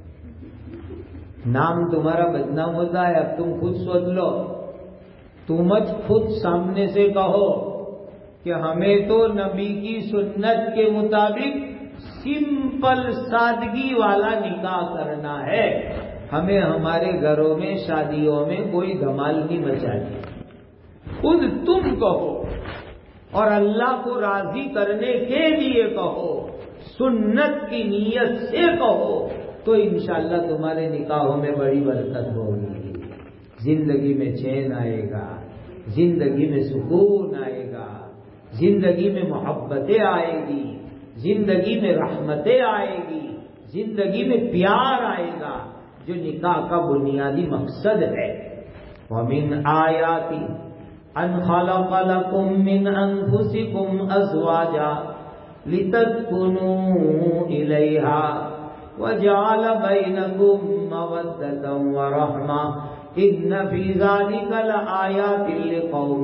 A: نام تمہارا بدنام ہوتا ہے۔ اب تم خود سوچ لو، تم خود سامنے سے کہو کہ ہمیں تو نبی کی سنت کے مطابق سمپل سادگی والا نکاح کرنا ہے، ہمیں ہمارے گھروں میں شادیوں میں کوئی دھمال نہیں مچانی۔ خود تم کہو اور اللہ کو راضی کرنے کے لیے کہو، سنت کی نیت سے کہو، تو انشاءاللہ تمہارے نکاحوں میں بڑی برکت ہوگی، زندگی میں چین آئے گا، زندگی میں سکون آئے گا، زندگی میں محبتیں آئے گی، زندگی میں رحمتیں آئے گی، زندگی میں پیار آئے گا، جو نکاح کا بنیادی مقصد ہے۔ وَمِنْ آیَاتِ أَنْ خَلَقَ لَكُم مِّنْ أَنفُسِكُمْ أَزْوَاجًا لِتَسْكُنُوا إِلَيْهَا وجعل بینکم مودۃ ورحمہ ان فی ذلک لآیات لقوم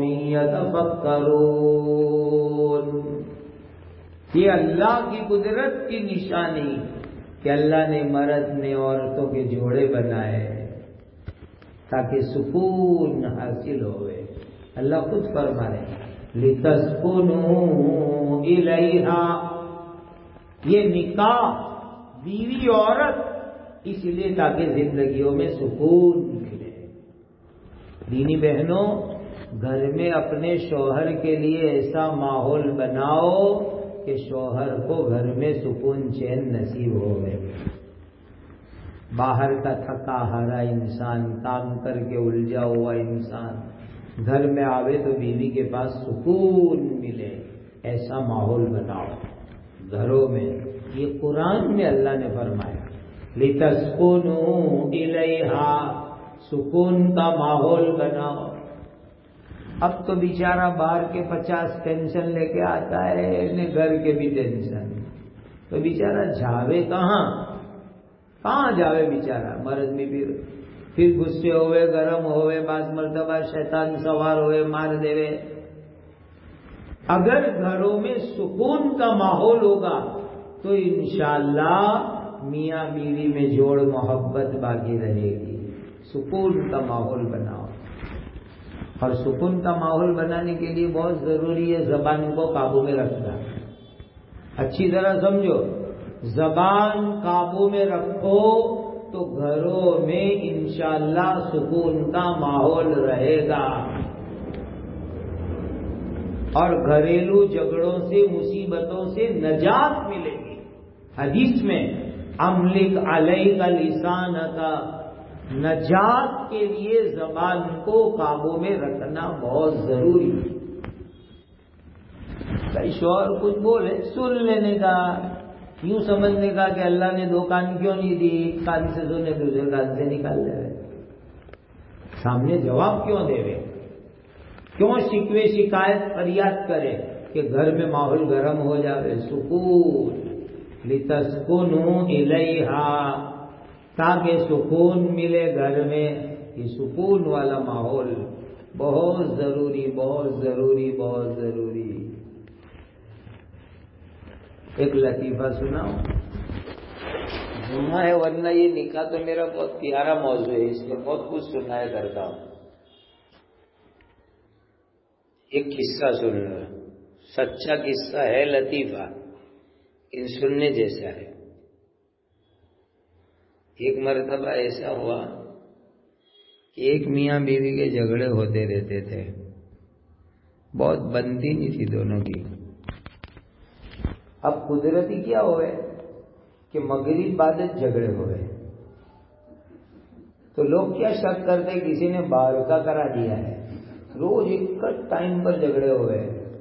A: یتفکرون. یہ اللہ کی قدرت کی نشانی کہ اللہ نے مرد نے عورتوں کے جوڑے بنائے تاکہ سکون حاصل ہوئے. اللہ خود فرمائے لِتَسْكُنُوا إِلَيْهَا. یہ نکاح بیوی عورت اس لیے تاکہ زندگیوں میں سکون ملے. دینی بہنوں، گھر میں اپنے شوہر کے لیے ایسا ماحول بناؤ کہ شوہر کو گھر میں سکون چین نصیب ہوئے. باہر کا تھکا ہارا انسان، کام کر کے الجھا ہوا انسان گھر میں آوے تو بیوی کے پاس سکون ملے. ایسا ماحول بناؤ گھروں میں. یہ قرآن میں اللہ نے فرمایا لِتَسْكُنُوا إِلَيْهَا، سکون کا ماحول بناؤ. اب تو بیچارہ باہر کے 50 ٹینشن لے کے آتا ہے، گھر کے بھی ٹینشن، تو بیچارہ جاوے کہاں جاوے بیچارہ. مرد میں پھر غصے ہوئے، گرم ہوئے، بعض مرتبہ شیطان سوار ہوئے، مار دے. اگر گھروں میں سکون کا ماحول ہوگا تو انشاءاللہ میاں بیوی میں جوڑ محبت باقی رہے گی. سکون کا ماحول بناؤ. اور سکون کا ماحول بنانے کے لیے بہت ضروری ہے زبان کو قابو میں رکھنا. اچھی طرح سمجھو، زبان قابو میں رکھو تو گھروں میں انشاءاللہ سکون کا ماحول رہے گا اور گھریلو جھگڑوں سے، مصیبتوں سے نجات ملے گی. حدیث میں املک علیک لسانک، نجات کے لیے زبان کو قابو میں رکھنا بہت ضروری ہے. بھائی شوہر کچھ بولے سن لینے کا، یوں سمجھنے کا کہ اللہ نے 2 کان کیوں نہیں دی، کان سے سنے دوسرے کان سے نکال دے. سامنے جواب کیوں دے رہے، کیوں شکوے شکایت فریاد کرے کہ گھر میں ماحول گرم ہو جاوے. سکون لِتَسْكُنُوا إِلَيْهَا، تاکہ سکون ملے گھر میں. یہ سکون والا ماحول بہت ضروری، بہت ضروری، بہت ضروری. ایک لطیفہ سناؤ. جمعہ ہے ورنہ یہ نکاح تو میرا بہت پیارا موضوع ہے، اس میں بہت کچھ سنایا کرتا ہوں. ایک قصہ سن لو، سچا قصہ ہے، لطیفہ، ان سننے جیسا ہے. ایک مرتبہ ایسا ہوا کہ ایک میاں بیوی کے جھگڑے ہوتے رہتے تھے، بہت بنتی نہیں تھی دونوں کی. اب قدرتی کیا ہوئے کہ مغرب بعد جھگڑے ہوئے تو لوگ کیا شک کرتے کسی نے باہر کا کرا دیا ہے. روز ایک ٹائم پر جھگڑے ہوئے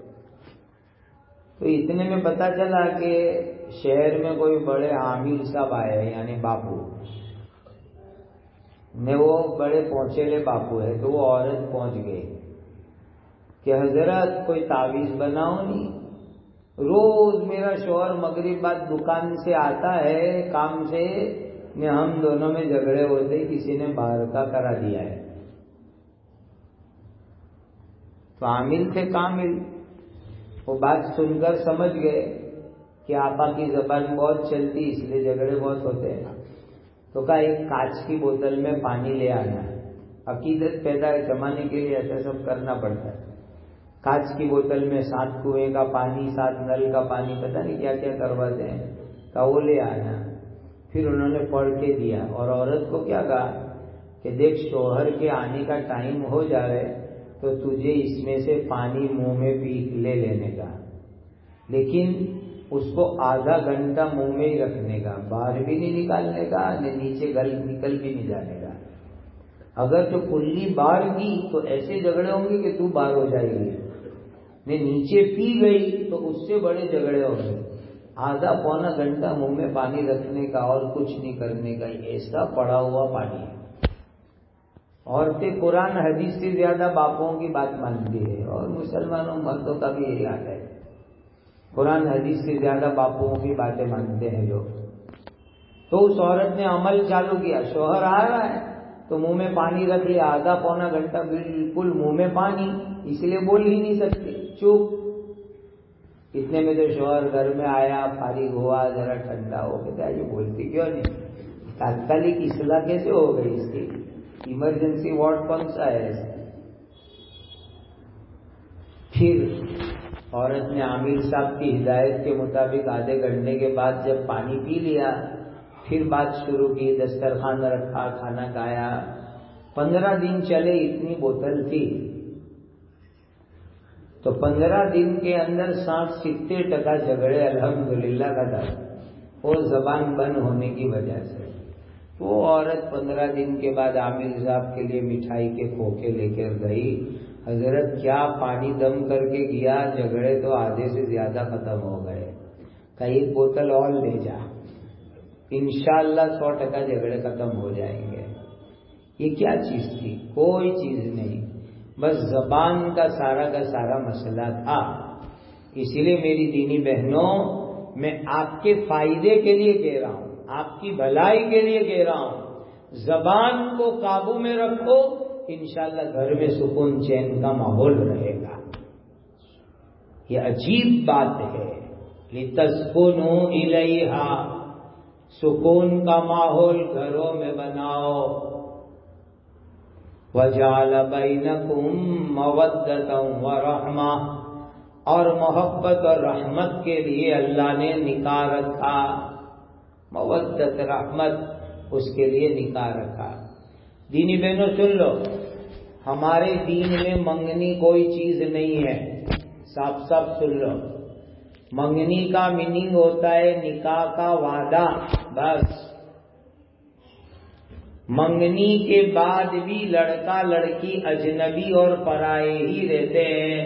A: تو اتنے میں پتا چلا کہ شہر میں کوئی بڑے عامل صاحب آئے ہیں، یعنی باپو نے، وہ بڑے پہنچے باپو ہے. تو وہ عورت پہنچ گئی کہ حضرت کوئی تعویذ بناؤ نہیں، روز میرا شوہر مغرب بعد دکان سے آتا ہے کام سے، ہم دونوں میں جھگڑے ہوتے، کسی نے باہر کا کرا دیا ہے. تو عامل تھے کامل، وہ بات سن کر سمجھ گئے کہ آپا کی زبان بہت چلتی، اس لیے جھگڑے بہت ہوتے ہیں. تو کہا ایک کانچ کی بوتل میں پانی لے آنا. عقیدت پیدا جمانے کے لیے ایسا سب کرنا پڑتا ہے. کانچ کی بوتل میں 7 کنویں کا پانی، 7 نل کا پانی، پتہ نہیں کیا کیا کرواتے ہیں. کہا وہ لے آنا. پھر انہوں نے پڑھ کے دیا اور عورت کو کیا کہا کہ دیکھ شوہر کے آنے کا ٹائم ہو جائے تو تجھے اس میں سے پانی منہ میں پی لے لینے کا، لیکن اس کو آدھا گھنٹہ منہ میں ہی رکھنے کا، باہر بھی نہیں نکالنے کا، نیچے نکل بھی نہیں جانے کا. اگر جو کلی باہر کی تو ایسے جھگڑے ہوں گے کہ تو باہر ہو جائے گی، نیچے پی گئی تو اس سے بڑے جھگڑے ہوں گے. آدھا پونا گھنٹہ منہ میں پانی رکھنے کا اور کچھ نہیں کرنے کا، ایسا پڑا ہوا پانی ہے. عورتیں قرآن حدیث سے زیادہ باپوں کی بات مانتی ہے، اور مسلمانوں مردوں کا بھی یہی حال ہے. قرآن حدیث سے زیادہ باپوں کی باتیں مانتے ہیں لوگ. تو اس عورت نے عمل چالو کیا، شوہر آ رہا ہے تو منہ میں پانی رکھ لیا، آدھا پونا گھنٹہ بالکل منہ میں پانی، اس لیے بول ہی نہیں سکتے، چپ۔ اتنے میں تو شوہر گھر میں آیا، فارغ ہوا، ذرا ٹھنڈا ہو گیا، یہ بولتی کیوں نہیں؟ تاتکالک اصلاح کیسے ہو گئی اس کی؟ ایمرجنسی وارڈ کون سا ہے؟ پھر عورت نے عامر صاحب کی ہدایت کے مطابق آدھے گھنٹے کے بعد جب پانی پی لیا، پھر بات شروع کی، دسترخوان رکھا، کھانا کھایا۔ 15 دن چلے، اتنی بوتل تھی تو 15 دن کے اندر 60-70% جھگڑے الحمدللہ کا تھا، وہ زبان بند ہونے کی وجہ سے۔ وہ عورت 15 دن کے بعد عامر صاحب کے لیے مٹھائی کے کھوکھے لے کر گئی، حضرت کیا پانی دم کر کے گیا، جھگڑے تو آدھے سے زیادہ ختم ہو گئے، کہیں ایک بوتل اور لے جا، انشاءاللہ 100% جھگڑے ختم ہو جائیں گے۔ یہ کیا چیز تھی؟ کوئی چیز نہیں، بس زبان کا سارا مسئلہ تھا۔ اسی لیے میری دینی بہنوں، میں آپ کے فائدے کے لیے کہہ رہا ہوں، آپ کی بھلائی کے لیے کہہ رہا ہوں، زبان کو قابو میں رکھو، انشاءاللہ گھر میں سکون چین کا ماحول رہے گا۔ یہ عجیب بات ہے، لِتَسْكُنُوا إِلَيْهَا، سکون کا ماحول گھروں میں بناؤ۔ وَجَعَلَ بَيْنَكُمْ مَوَدَّةً وَرَحْمَةً، اور محبت اور رحمت کے لیے اللہ نے نکاح رکھا، مودت رحمت اس کے لیے نکاح رکھا۔ دینی بہنوں سن لو، ہمارے دین میں منگنی کوئی چیز نہیں ہے، صاف صاف سن لو۔ منگنی کا میننگ ہوتا ہے نکاح کا وعدہ، بس۔ منگنی کے بعد بھی لڑکا لڑکی اجنبی اور پرائے ہی رہتے ہیں۔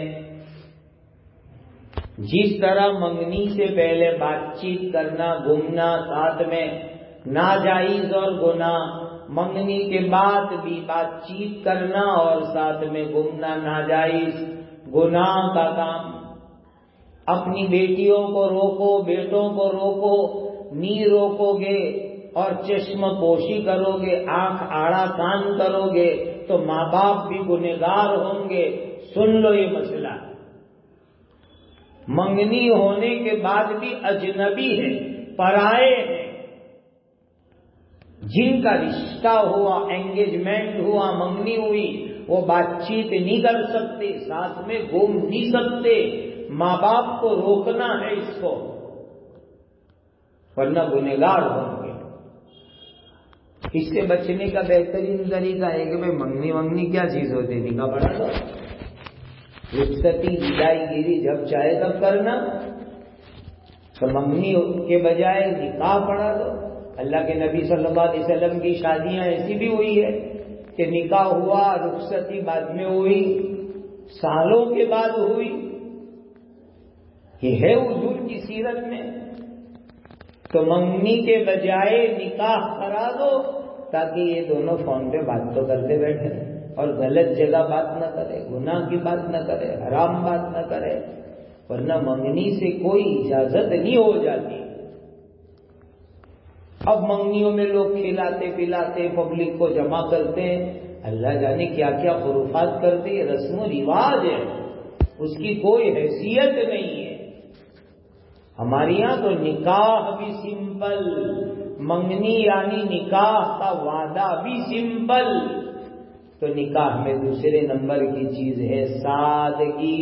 A: جس طرح منگنی سے پہلے بات چیت کرنا، گھومنا ساتھ میں ناجائز اور گناہ، منگنی کے بعد بھی بات چیت کرنا اور ساتھ میں گھومنا ناجائز گناہ کا کام۔ اپنی بیٹیوں کو روکو، بیٹوں کو روکو، نہیں روکو گے اور چشم پوشی کرو گے، آنکھ آڑا کان کرو گے تو ماں باپ بھی گنہگار ہوں گے۔ سن لو یہ مسئلہ، منگنی ہونے کے بعد بھی اجنبی ہے، پرائے ہیں، جن کا رشتہ ہوا، انگیجمنٹ ہوا، منگنی ہوئی، وہ بات چیت نہیں کر سکتے، ساتھ میں گھوم نہیں سکتے، ماں باپ کو روکنا ہے اس کو، ورنہ گنہگار ہوں گے۔ اس سے بچنے کا بہترین طریقہ ہے کہ بھائی منگنی کیا چیز ہوتی ہے، نکاح پڑھا دو، رخصتی بدائی گیری جب چاہے تب کرنا، تو منگنی کے بجائے نکاح پڑھا دو۔ اللہ کے نبی صلی اللہ علیہ وسلم کی شادیاں ایسی بھی ہوئی ہے کہ نکاح ہوا، رخصتی بعد میں ہوئی، سالوں کے بعد ہوئی، یہ ہے حضور کی سیرت میں۔ تو منگنی کے بجائے نکاح کرا دو تاکہ یہ دونوں فون پہ بات تو کرتے بیٹھے اور غلط جگہ بات نہ کرے، گناہ کی بات نہ کرے، حرام بات نہ کرے، ورنہ منگنی سے کوئی اجازت نہیں ہو جاتی۔ اب منگنیوں میں لوگ کھلاتے پلاتے پبلک کو جمع کرتے ہیں، اللہ جانے کیا کیا خرافات کرتے ہیں، رسم و رواج ہے، اس کی کوئی حیثیت نہیں ہے۔ ہمارے یہاں تو نکاح بھی سمپل، منگنی یعنی نکاح کا وعدہ بھی سمپل۔ تو نکاح میں دوسرے نمبر کی چیز ہے سادگی۔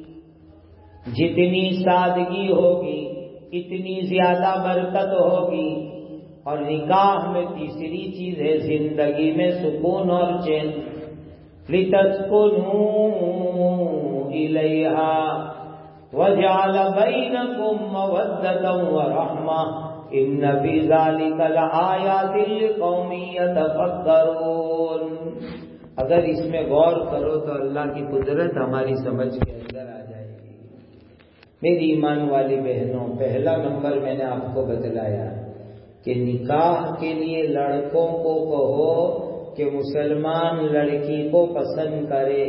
A: جتنی سادگی ہوگی اتنی زیادہ برکت ہوگی۔ اور نکاح میں تیسری چیز ہے زندگی میں سکون اور چین۔ لِتَسْكُنُوا إِلَيْهَا وَجَعَلَ بَيْنَكُمْ مَوَدَّةً وَرَحْمَةً إِنَّ فِي ذَلِكَ لَآيَاتٍ لِقَوْمٍ يَتَفَكَّرُونَ۔ اگر اس میں غور کرو تو اللہ کی قدرت ہماری سمجھ کے اندر آ جائے گی۔ میری ایمان والی بہنوں، پہلا نمبر میں نے آپ کو بتلایا کہ نکاح کے لیے لڑکوں کو کہو کہ مسلمان لڑکی کو پسند کرے،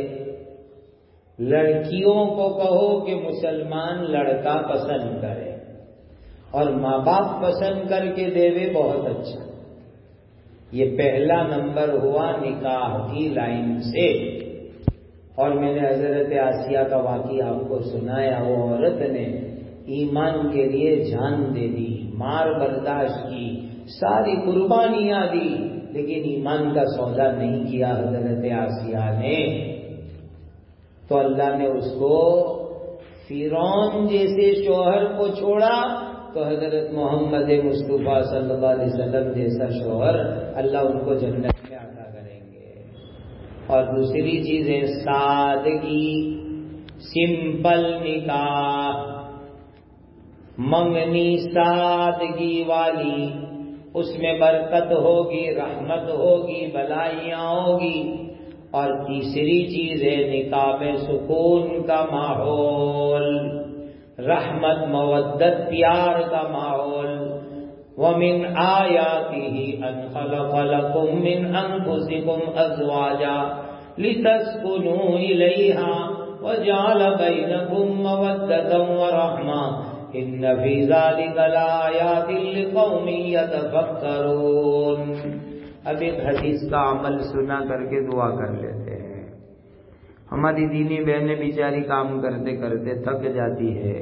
A: لڑکیوں کو کہو کہ مسلمان لڑکا پسند کرے۔ اور ماں باپ پسند کر کے دیوے بہت اچھا. یہ پہلا نمبر ہوا نکاح کی لائن سے. اور میں نے حضرت آسیہ کا واقعہ آپ کو سنایا. وہ عورت نے ایمان کے لیے جان دے دی، مار برداشت کی، ساری قربانیاں دی، لیکن ایمان کا سودا نہیں کیا حضرت آسیہ نے. تو اللہ نے اس کو فرعون جیسے شوہر کو چھوڑا، تو حضرت محمد مصطفیٰ صلی اللہ علیہ وسلم جیسا شوہر اللہ ان کو جنت میں عطا کریں گے. اور دوسری چیز ہے سادگی، سمپل نکاح، منگنی سادگی والی، اس میں برکت ہوگی، رحمت ہوگی، بلائیاں ہوگی. اور تیسری چیز ہے نکاح میں سکون کا ماحول، رحمت، مودت، پیار کا ماحول. وَمِنْ آيَاتِهِ أَنْ خَلَقَ لَكُم مِّنْ أَنفُسِكُمْ أَزْوَاجًا لِتَسْكُنُوا إِلَيْهَا وَجَعَلَ بَيْنَكُم مَّوَدَّةً وَرَحْمَةً إِنَّ فِي ذَلِكَ لَآيَاتٍ لِقَوْمٍ يَتَفَكَّرُونَ. اب ایک حدیث کا عمل سنا کر کے دعا کر لیتے ہیں. ہماری دینی بہنیں بیچاری کام کرتے کرتے تھک جاتی ہے،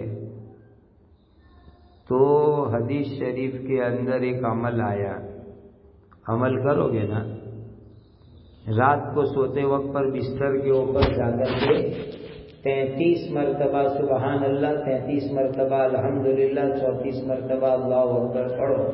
A: تو حدیث شریف کے اندر ایک عمل آیا. عمل کرو گے نا؟ رات کو سوتے وقت پر بستر کے اوپر جا کر کے 33 مرتبہ سبحان اللہ، 33 مرتبہ الحمدللہ، 34 مرتبہ اللہ اکبر پڑھو.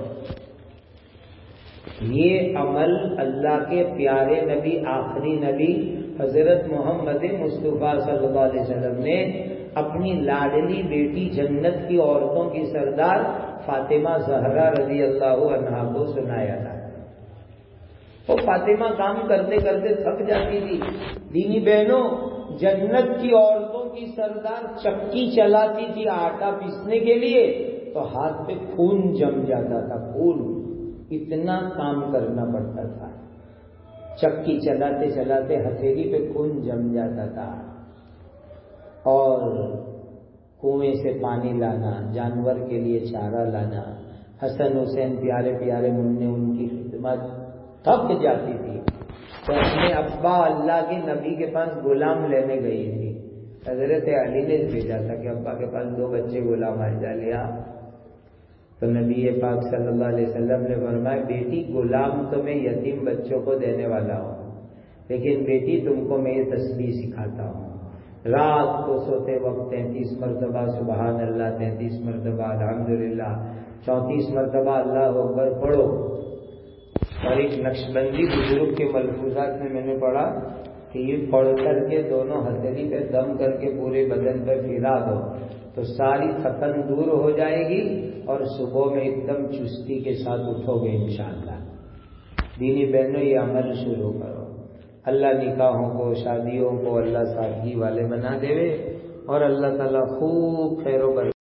A: یہ عمل اللہ کے پیارے نبی، آخری نبی حضرت محمد مصطفیٰ صلی اللہ علیہ وسلم نے اپنی لاڈلی بیٹی، جنت کی عورتوں کی سردار فاطمہ زہرا رضی اللہ عنہا کو سنایا تھا. وہ فاطمہ کام کرتے کرتے تھک جاتی تھی. دینی بہنوں، جنت کی عورتوں کی سردار چکی چلاتی تھی آٹا پیسنے کے لیے، تو ہاتھ پہ خون جم جاتا تھا. خون، اتنا کام کرنا پڑتا تھا. چکی چلاتے چلاتے ہتھیلی پہ خون جم جاتا تھا. اور کنویں سے پانی لانا، جانور کے لیے چارہ لانا، حسن حسین پیارے پیارے مننے ان کی خدمت، تھک جاتی تھی. تو اپنے ابا اللہ کے نبی کے پاس غلام لینے گئی تھی. حضرت علی نے بھیجا تھا کہ ابا کے پاس 2 بچے غلام آ لیا. تو نبی پاک صلی اللہ علیہ وسلم نے فرمایا، بیٹی غلام تو میں یتیم بچوں کو دینے والا ہوں، لیکن بیٹی تم کو میں یہ تسبیح سکھاتا ہوں. رات کو سوتے وقت 33 مرتبہ سبحان اللہ، 33 مرتبہ الحمدللہ، 34 مرتبہ اللہ اکبر پڑھو. اور ایک نقشبندی بزرگ کے ملفوظات میں نے پڑھا کہ یہ پڑھ کر کے دونوں ہتھیلی پہ دم کر کے پورے بدن پہ پھیلا دو تو ساری تھکن دور ہو جائے گی، اور صبح میں ایک دم چستی کے ساتھ اٹھو گے انشاءاللہ. دینی بہنوں، یہ عمل شروع کرو. اللہ نکاحوں کو، شادیوں کو اللہ سادگی والے بنا دے، اور اللہ تعالیٰ خوب خیر و برکت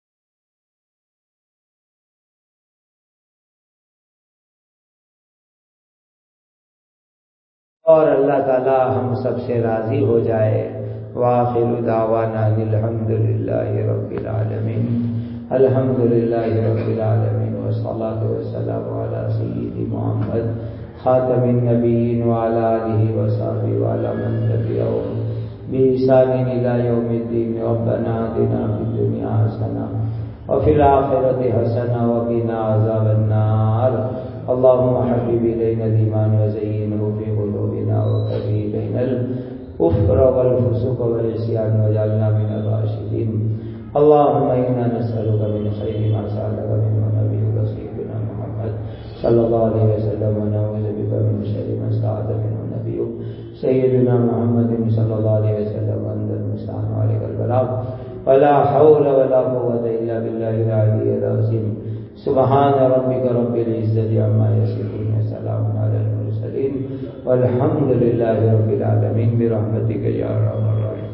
A: اور اللہ تعالیٰ ہم سب سے راضی ہو جائے. وآخر دعوانا الحمد للہ رب العالمین. الحمد للہ رب العالمین، والصلاة والسلام علی سید محمد خاتم النبیین وعلی آلہ وصحبہ وعلی من تبعہم بإحسان إلی یوم الدین. ربنا آتنا فی الدنیا حسنہ وفی الآخرۃ حسنہ وقنا عذاب النار. اللهم حبب إلينا الإيمان وزينه في قلوبنا وكره إلينا الكفر والفسوق والعصيان واجعلنا من الراشدين. اللهم إنا نسألك من خير ما سألك منه نبيك سيدنا محمد صلى الله عليه وسلم، ونعوذ بك من شر ما استعاذ منه نبيك سيدنا محمد صلى الله عليه وسلم. وأنت المستعان وعليك البلاغ، ولا حول ولا قوة إلا بالله العلي العظيم. سبحان ربك رب العزة عما يصفون، وسلام على المرسلين، والحمد لله رب العالمين برحمتك يا أرحم الراحمين.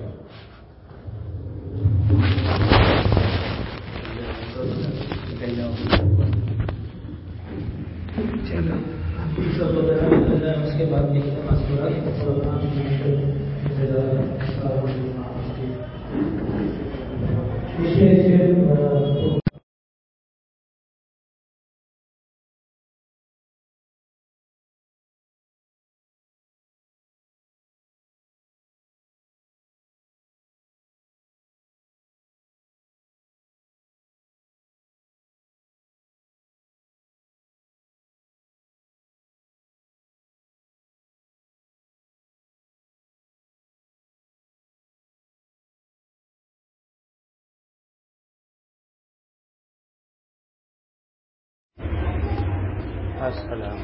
B: اس کے بعد دیکھتے ہیں
A: السلام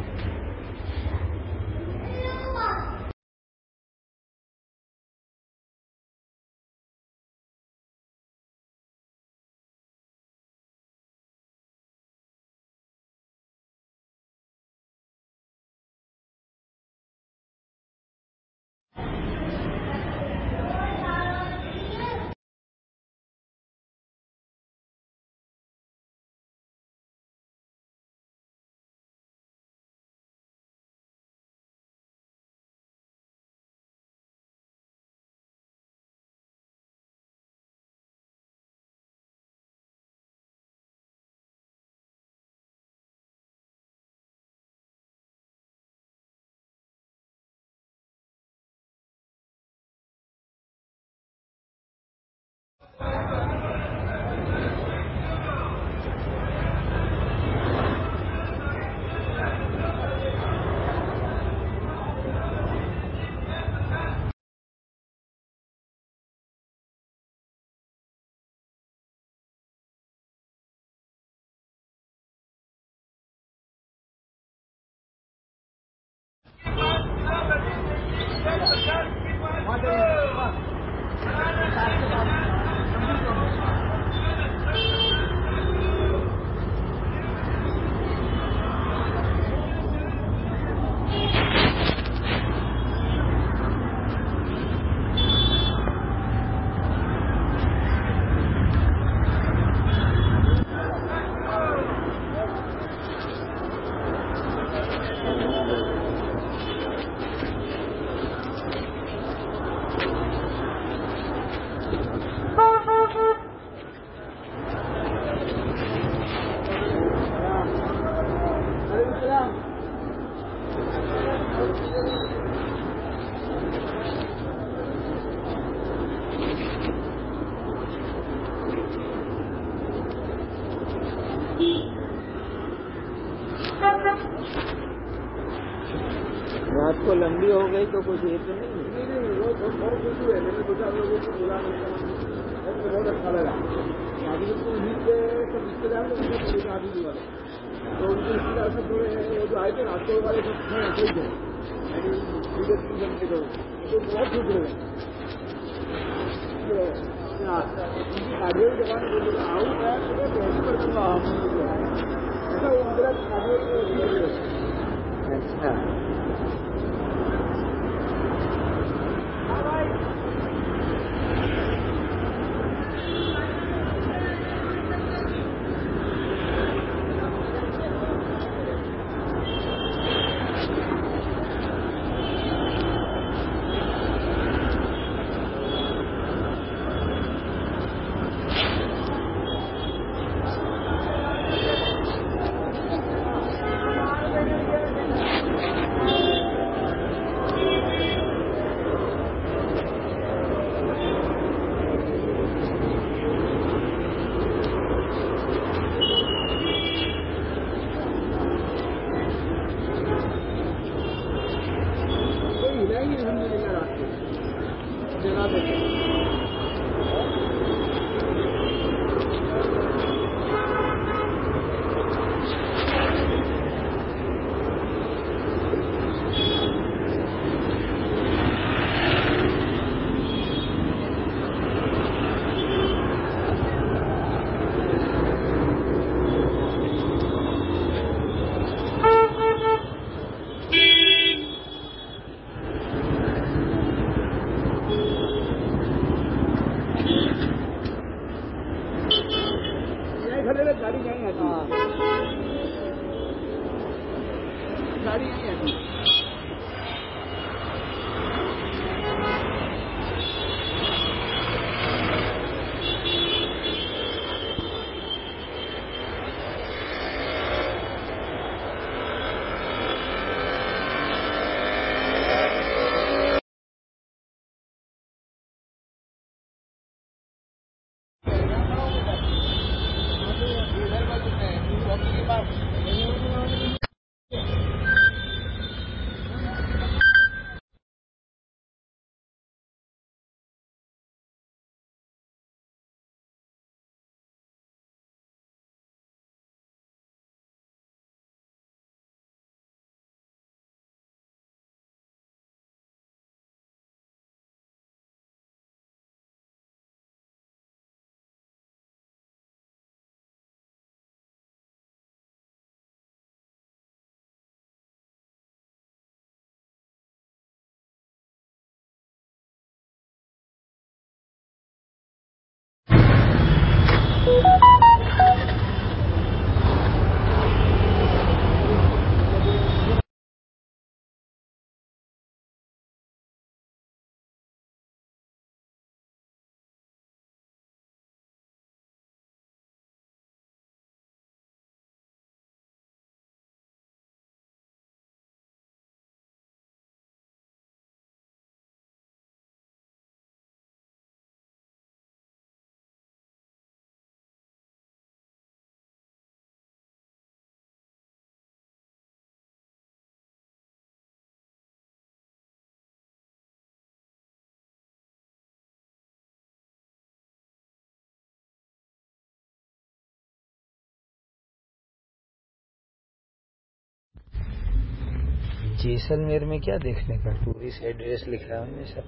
B: رات کو لمبی ہو گئی تو کچھ یہ تو نہیں وہ بہت خوشی ہے. میں نے سوچا لوگوں کو بلانے کا بہت اچھا لگا. شادی کو امید کے سب رشتے دار ہیں شادی کی والے تو ان کے رشتے دار سب تھوڑے وہ جو آئے تھے رات کو والے سب تھے ایسے ہی تھے. تو بہت خوش ہوئے شادیوں کے بعد آؤں گا تو کر دوں گا ایسا وہ میرا شادی. اچھا
A: جیسلمیر میں کیا دیکھنے کا؟ ٹورسٹ ایڈریس لکھ رہا ہوں میں سب.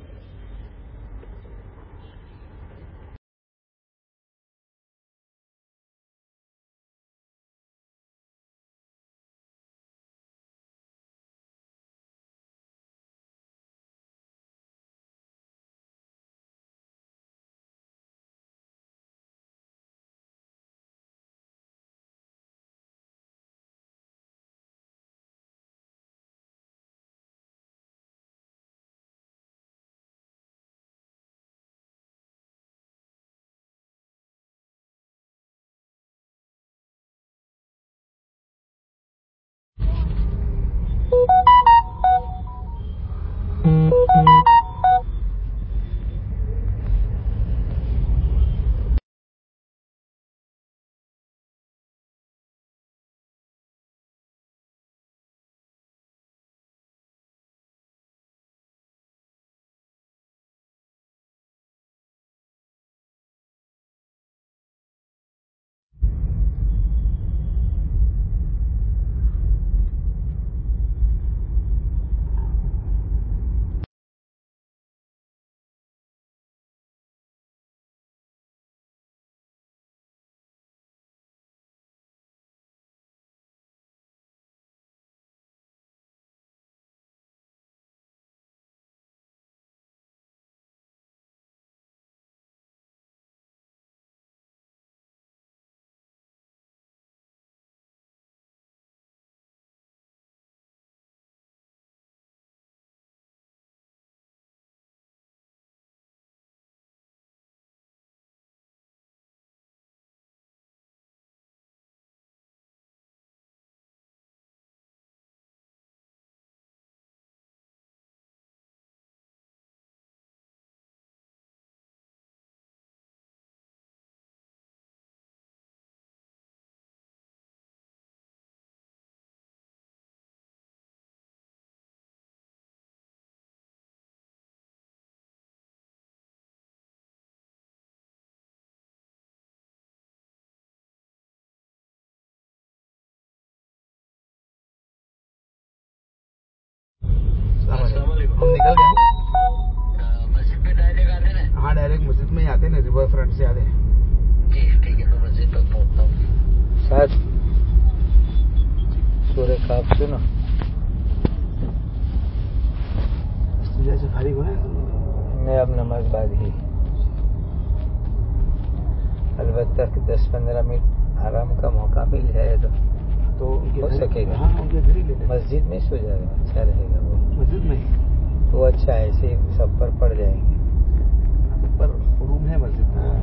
B: ہم نکل گئے مسجد پہ ڈائریکٹ آتے ہیں. ہاں ڈائریکٹ مسجد میں ہی آتے ہیں نا, ریور فرنٹ سے آتے ہیں. ٹھیک ہے, میں مسجد تک پہنچتا ہوں.
A: ساتھ سورہ کاف سنو.
B: جیسے فارغ ہوئے
A: میں اب نماز بعد ہی, البتہ 10-15 منٹ آرام کا موقع مل جائے تو ہو سکے گا. مسجد میں سو جائے گا, اچھا رہے گا. وہ
B: مسجد میں
A: وہ اچھا ہے, ایسے سب پر پڑ جائیں گے.
B: پر روم ہے مسجد میں.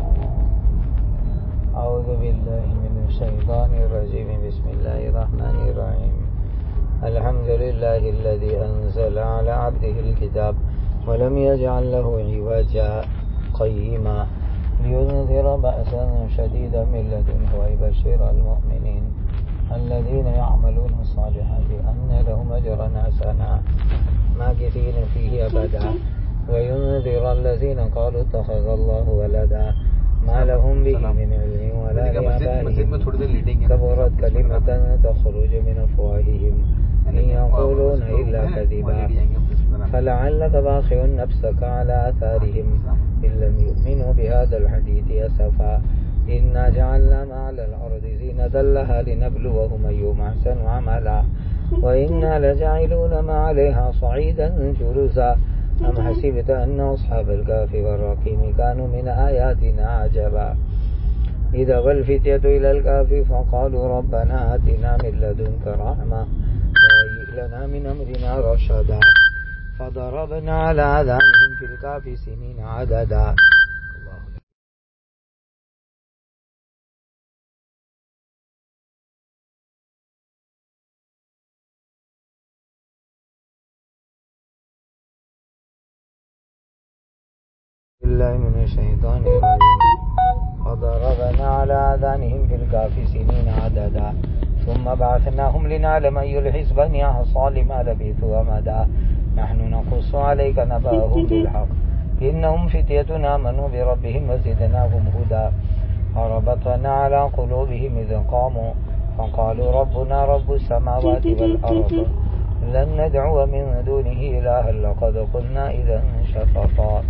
A: اعوذ باللہ من الشیطان الرجیم, بسم اللہ الرحمن الرحیم. الحمد للہ الذی انزل علی عبده الکتاب ولم يجعل له عوجا قیما لينذر بأسا شديدا من لدنه ويبشر المؤمنين الذين يعملون الصالحات أن لهم أجرا حسنا ماكثين فيه أبدا وينذر الذين قالوا اتخذ الله ولدا ما لهم به من علم ولا لآبائهم كبرت كلمة تخرج من أفواههم إن يقولون إلا كذبا فلعلك باخع نفسك على آثارهم إن لم يؤمنوا بهذا الحديث أسفا إنا جعلنا ما على الأرض زينة لها لنبلوهم أيهم أحسن عملا وإنا لجاعلون ما عليها صعيدا جرزا أم حسبت أن أصحاب الكهف والرقيم كانوا من آياتنا عجبا إذا والفتية إلى الكهف فقالوا ربنا آتنا من لدنك رحمة وهيئ لنا من أمرنا رشدا فضربنا على آذانهم في الكهف سنين عددا. بالله من الشيطان الرجيم. فضربنا على آذانهم في الكهف سنين عددا ثم بعثناهم لنعلم أي الحزبين أحصى لما لبثوا أمدا نحن نقص عليك نبأهم بالحق إنهم فتية آمنوا بربهم وزدناهم هدى وربطنا على قلوبهم إذ قاموا فقالوا ربنا رب السماوات والأرض لن ندعو من دونه إلها لقد قلنا إذا شططا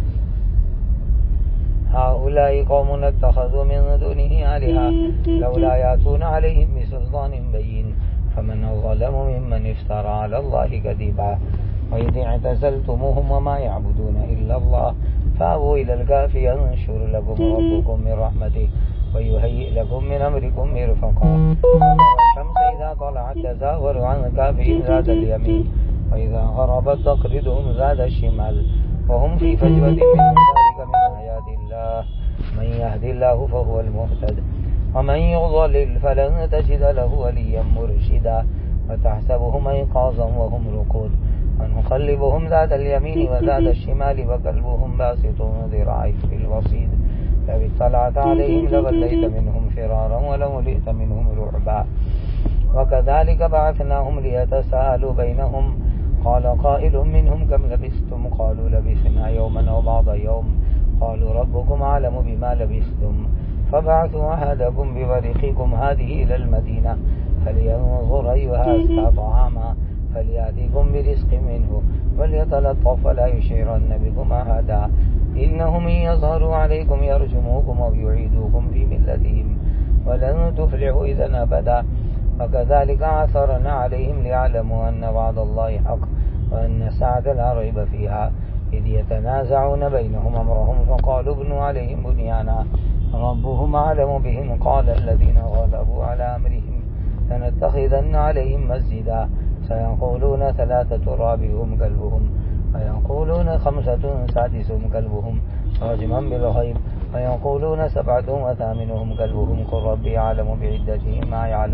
A: هؤلاء قوم اتخذوا من دونه آلهة لولا يأتون عليهم بسلطان بين فمن أظلم ممن افترى على الله كذبا وإذ اعتزلتموهم وما يعبدون إلا الله فأووا إلى الكهف ينشر لكم ربكم من رحمته ويهيئ لكم من أمركم مرفقا الشمس إذا طلعت تزاور عن كهفهم ذات اليمين وإذا غربت تقرضهم ذات الشمال وهم في فجوة من ذلك من آيات الله من يهد الله فهو المهتد ومن يضلل فلن تجد له وليا مرشدا وتحسبهم أيقاظا وهم رقود ونقلبهم ذات اليمين وذات الشمال وكلبهم باسط ذراعيه بالوصيد لو اطلعت عليهم لوليت منهم فرارا ولملئت منهم رعبا وكذلك بعثناهم ليتساءلوا بينهم قال قائل منهم كم لبثتم قالوا لبثنا يوما أو بعض يوم قالوا ربكم أعلم بما لبثتم فبعثوا أحدكم بورقكم هذه إلى المدينة فلينظر أيها أزكى طعاما فليأتيكم برزق منه وليتلطف ولا يشعرن بكم أحدا إنهم إن يظهروا عليكم يرجموكم أو يعيدوكم في ملتهم ولن تفلحوا إذا أبدا وكذلك عثرنا عليهم ليعلموا أن وعد الله حق وأن الساعة لا ريب فيها إذ يتنازعون بينهم أمرهم فقالوا ابنوا عليهم بنيانا ربهم أعلم بهم قال الذين غلبوا على أمرهم لنتخذن عليهم مسجدا سيقولون ثلاثة رابعهم كلبهم ويقولون خمسة سادسهم كلبهم رجما بالغيب ويقولون سبعة وثامنهم كلبهم قل ربي أعلم بعدتهم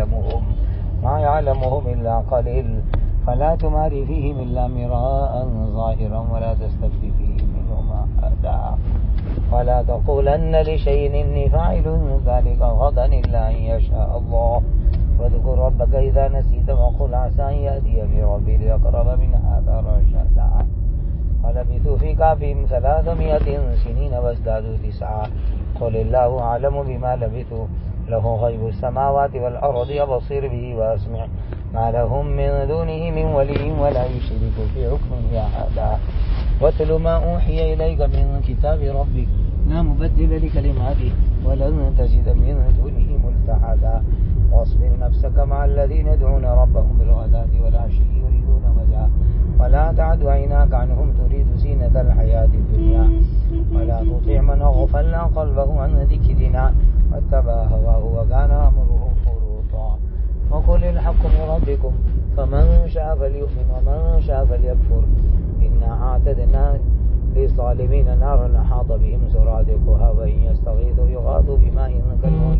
A: ما يعلمهم إلا قليل فلا تماري فيهم إلا مراء ظاهرا ولا تستفت فيهم منهم أحدا ولا تقولن لشيء إني فاعل ذلك غدا إلا أن يشاء الله واذكر ربك إذا نسيت وقل عسى أن يهديني ربي لأقرب من هذا رشدا ولبثوا في كهفهم 300 سنين وازدادوا 9 قل الله أعلم بما لبثوا له غيب السماوات والأرض يبصر به وأسمع ما لهم من دونه من ولي ولا يشرك في حكمه أحدا واتل ما أوحي إليك من كتاب ربك لا مبدل لكلماته ولن تجد من دونه ملتحدا واصبر نفسك مع الذين يدعون ربهم بالغداة والعشي يريدون وجهه ولا تعد عيناك عنهم تريد زينة الحياة الدنيا ولا تطع من أغفلنا قلبه عن ذكرنا واتبع هواه وكان أمره فرطا وقل الحق من ربكم فمن شاء فليؤمن ومن شاء فليكفر إنا أعتدنا للظالمين نارا أحاط بهم سرادقها وإن يستغيثوا يغاثوا بماء كالمهل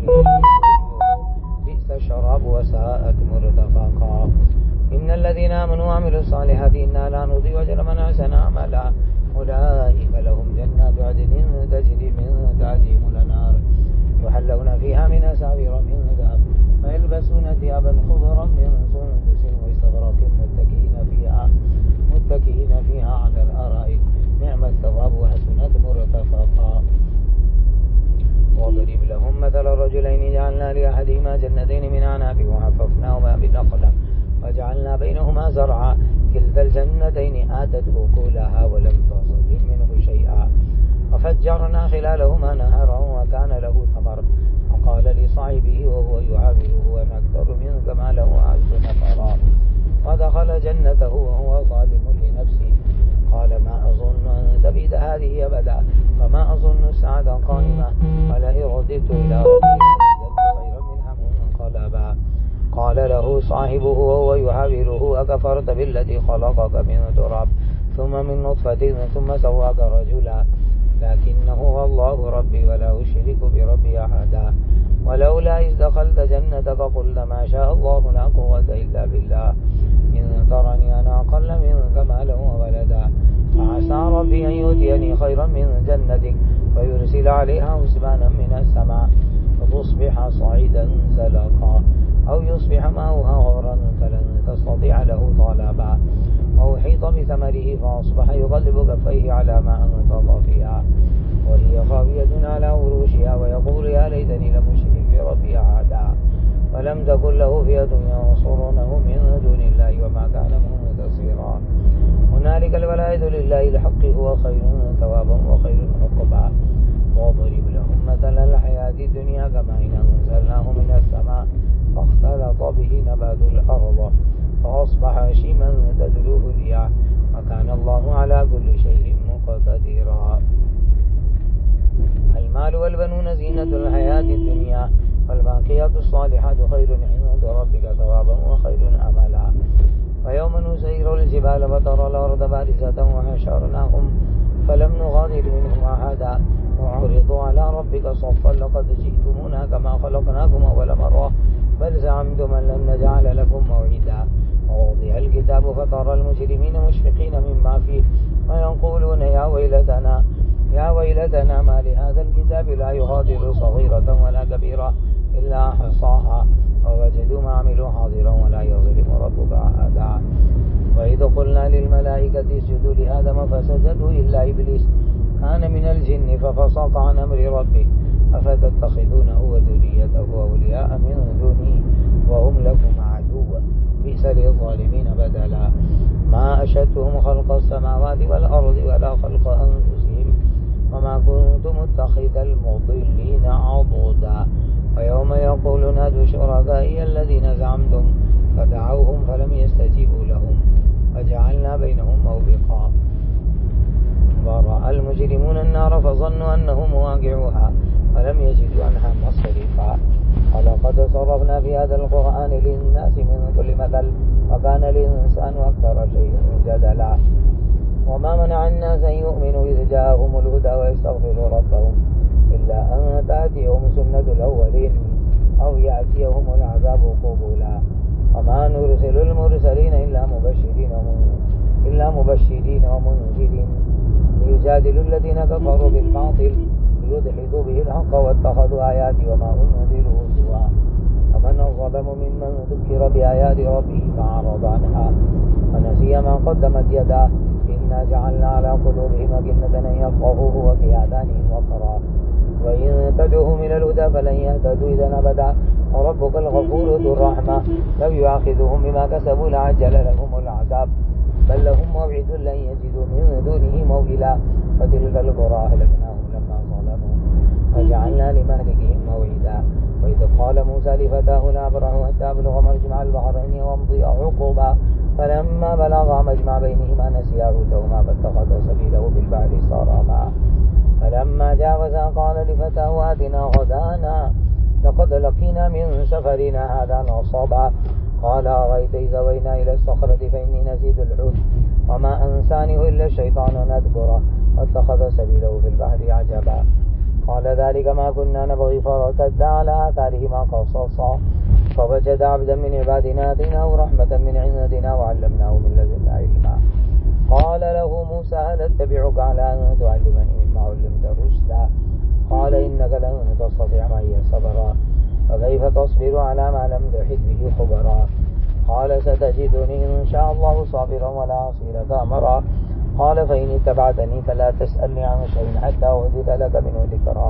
A: بئس الشراب وساءت مرتفقا إن الذين آمنوا وعملوا الصالحات إنا لا نضيع أجر من أحسن عملا أولئك لهم جنات عدن تجري من تحتهم الأنهار يحلون فيها من أساور من ذهب ويلبسون ثيابا خضرا من سندس واستبرق متكئين فيها على الأرائك نعم الثواب وحسنت مرتفقا واضرب لهم مثل الرجلين جعلنا لأحدهما جنتين من أعناب وحففناهما بنخل وجعلنا بينهما زرعا كلتا الجنتين آتت أكلها ولم تصلب منه شيئا وفجرنا خلالهما نهرا وكان له ثمر وقال لصاحبه وهو يعاوره أنا أكثر منك مالا وأعز نفرا ودخل جنته وهو ظالم لنفسه قال ما أظن أن تبيد هذه أبدا وما أظن الساعة قائمة ولئن رددت إلى ربي لأجدن خيرا منها منقلبا قال له صاحبه وهو يحاوره أكفرت بالذي خلقك من تراب ثم من نطفة ثم سواك رجلا لكنه هو الله ربي ولا أشرك بربي أحدا ولولا إذ دخلت جنتك قلت ما شاء الله لا قوة إلا بالله إن ترني أنا أقل منك مالا وولدا فعسى ربي أن يؤتيني خيرا من جنتك ويرسل عليها حسبانا من السماء فتصبح صعيدا زلقا أو يصبح ماؤها غورا فلن تستطيع له طلبا وأحيط بثمره فأصبح يقلب كفيه على ما أنفق فيها وهي خاوية على عروشها ويقول يا ليتني لم أشرك بربي أحدا ولم تكن له فئة ينصرونه من دون الله وما كان منتصرا هنالك الولاية لله الحق هو خير ثوابا وخير عقبا واضرب لهم مثل الحياة الدنيا كماء أنزلناه من السماء فاختلط به نبات الأرض فأصبح هشيما تذروه الرياح وكان الله على كل شيء مقتدرا المال والبنون زينة الحياة الدنيا والباقيات الصالحات خير عند ربك ثوابا وخير أملا ويوم نسير الجبال فترى الأرض بارزة وحشرناهم فلم نغادر منهم أحدا وعرضوا على ربك صفا لقد جئتمونا كما خلقناكم أول مرة بل زعمتم أن لن نجعل لكم موعدا ووضع الكتاب فترى المجرمين مشفقين مما فيه ويقولون يا ويلتنا ما لهذا الكتاب لا يغادر صغيرة ولا كبيرة إلا أحصاها ووجدوا ما عملوا حاضرا ولا يظلم ربك أحدا وإذ قلنا للملائكة اسجدوا لآدم فسجدوا إلا إبليس كان من الجن ففسق عن أمر ربه أفتتخذونه وذريته أولياء من دونه وهم لكم عدو بئس للظالمين بدلا ما أشهدتهم خلق السماوات والأرض ولا خلق أنفسهم وما كنت متخذ المضلين عضدا ويوم يقول نادوا شركائي الذين زعمتم فدعوهم فلم يستجيبوا لهم وجعلنا بينهم موبقا ورأى المجرمون النار فظنوا أنهم واقعوها ولم يجدوا عنها مصرفا ولقد صرفنا في هذا القرآن للناس من كل مثل وكان الإنسان أكثر شيء جدلا وما منع الناس أن يؤمنوا إذ جاءهم الهدى ويستغفروا ربهم إلا أن تأتيهم سنة الأولين أو يأتيهم العذاب قبلا وما نرسل المرسلين إلا مبشرين ومنذرين ليجادلوا الذين كفروا بالباطل ليدحضوا به الحق واتخذوا آياتي وما أنذروا هزوا ومن أظلم ممن ذكر بآيات ربه فأعرض عنها ونسي ما قدمت يداه إنا جعلنا على قلوبهم أكنة أن يفقهوه وفي آذانهم وقرا وإن تدعوهم إلى الهدى فلن يهتدوا إذا أبدا وربك الغفور ذو الرحمة لو يؤاخذهم بما كسبوا لعجل لهم العذاب بل لهم موعد لن يجدوا من دونه موئلا وتلك القرى أهلكناهم لما ظلموا وجعلنا لمهلكهم موعدا وإذ قال موسى لفتاه لا أبرح حتى أبلغ مرجع البحرين وامضي عقبا فلما بلغا مجمع بينهما نسيا حوتهما فاتخذ سبيله في البحر سربا فلما جاوزا قال لفتاه آتنا غدانا لقد لقينا من سفرنا هذا نصبا قال أرأيت إذا وينا إلى الصخرة فإني نسيت الحوت وما أنسانه إلا الشيطان أن أذكره واتخذ سبيله في البحر عجبا قال ذلك ما كنا نبغي فارتد على آثارهما قصصا فوجد عبدا من عبادنا آتيناه رحمة من عندنا وعلمناه من لدنا علما قال له موسى هل اتبعك على أن تعلمني مما علمت رشدا قال إنك لن تستطيع معي صبرا فكيف تصبر على ما لم تحط به خبرا قال ستجدني إن شاء الله صابرا ولا أعصي لك أمرا قال فإن اتبعتني فلا تسألني عن شيء حتى أحدث لك منه ذكرا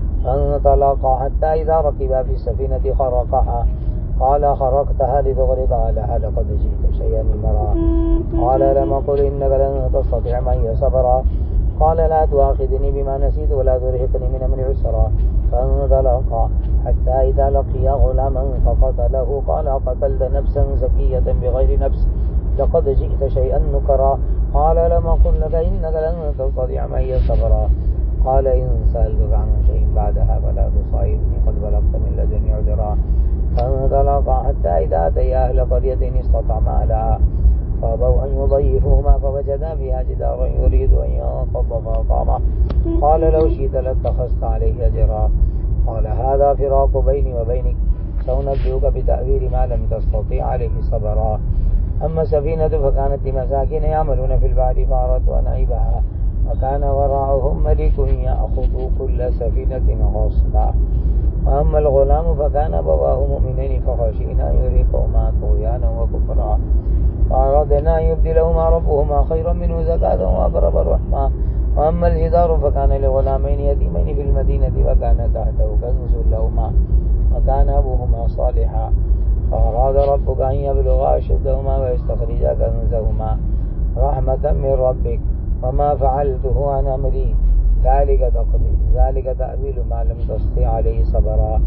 A: فانطلقا حتى إذا ركبا في السفينة خرقها قال خرقتها لتغرقها لها لقد جئت شيئا إمرا قال لم أقل إنك لن تستطيع معي صبرا قال لا تؤاخذني بما نسيت ولا ترهقني من أمري عسرا فانطلقا حتى إذا لقيا غلاما فقتله قال قتلت نفسا زكية بغير نفس لقد جئت شيئا نكرا قال لم أقل لك إنك لن تستطيع معي صبرا قال إن سألتك عن شيء بعدها فلا تصاحبني قد بلغت من لدني عذرا فانطلقا حتى إذا أتيا أهل قرية استطعما أهلها فأبوا أن يضيفوهما فوجدا فيها جدارا يريد أن ينقض فأقامه قال لو شئت لاتخذت عليه أجرا قال هذا فراق بيني وبينك سأنبئك بتأويل ما لم تستطيع عليه صبرا أما السفينة فكانت لمساكين يعملون في البحر فأردت أن أعيبها وكان وراءهم ملك يأخذ كل سفينة غصبا وأما الغلام فكان أبواه مؤمنين فخشينا أن يرهقهما طغيانا وكفرا فأردنا أن يبدلهما ربهما خيرا منه زكاة وأقرب رحما وأما الجدار فكان لغلامين يتيمين في المدينة وكان تحته كنز لهما وكان أبوهما صالحا فأراد ربك أن يبلغا أشدهما ويستخرجا كنزهما رحمة من ربك وما فعلته عن أمري ذلك تأويل ما لم تستطع عليه صبرا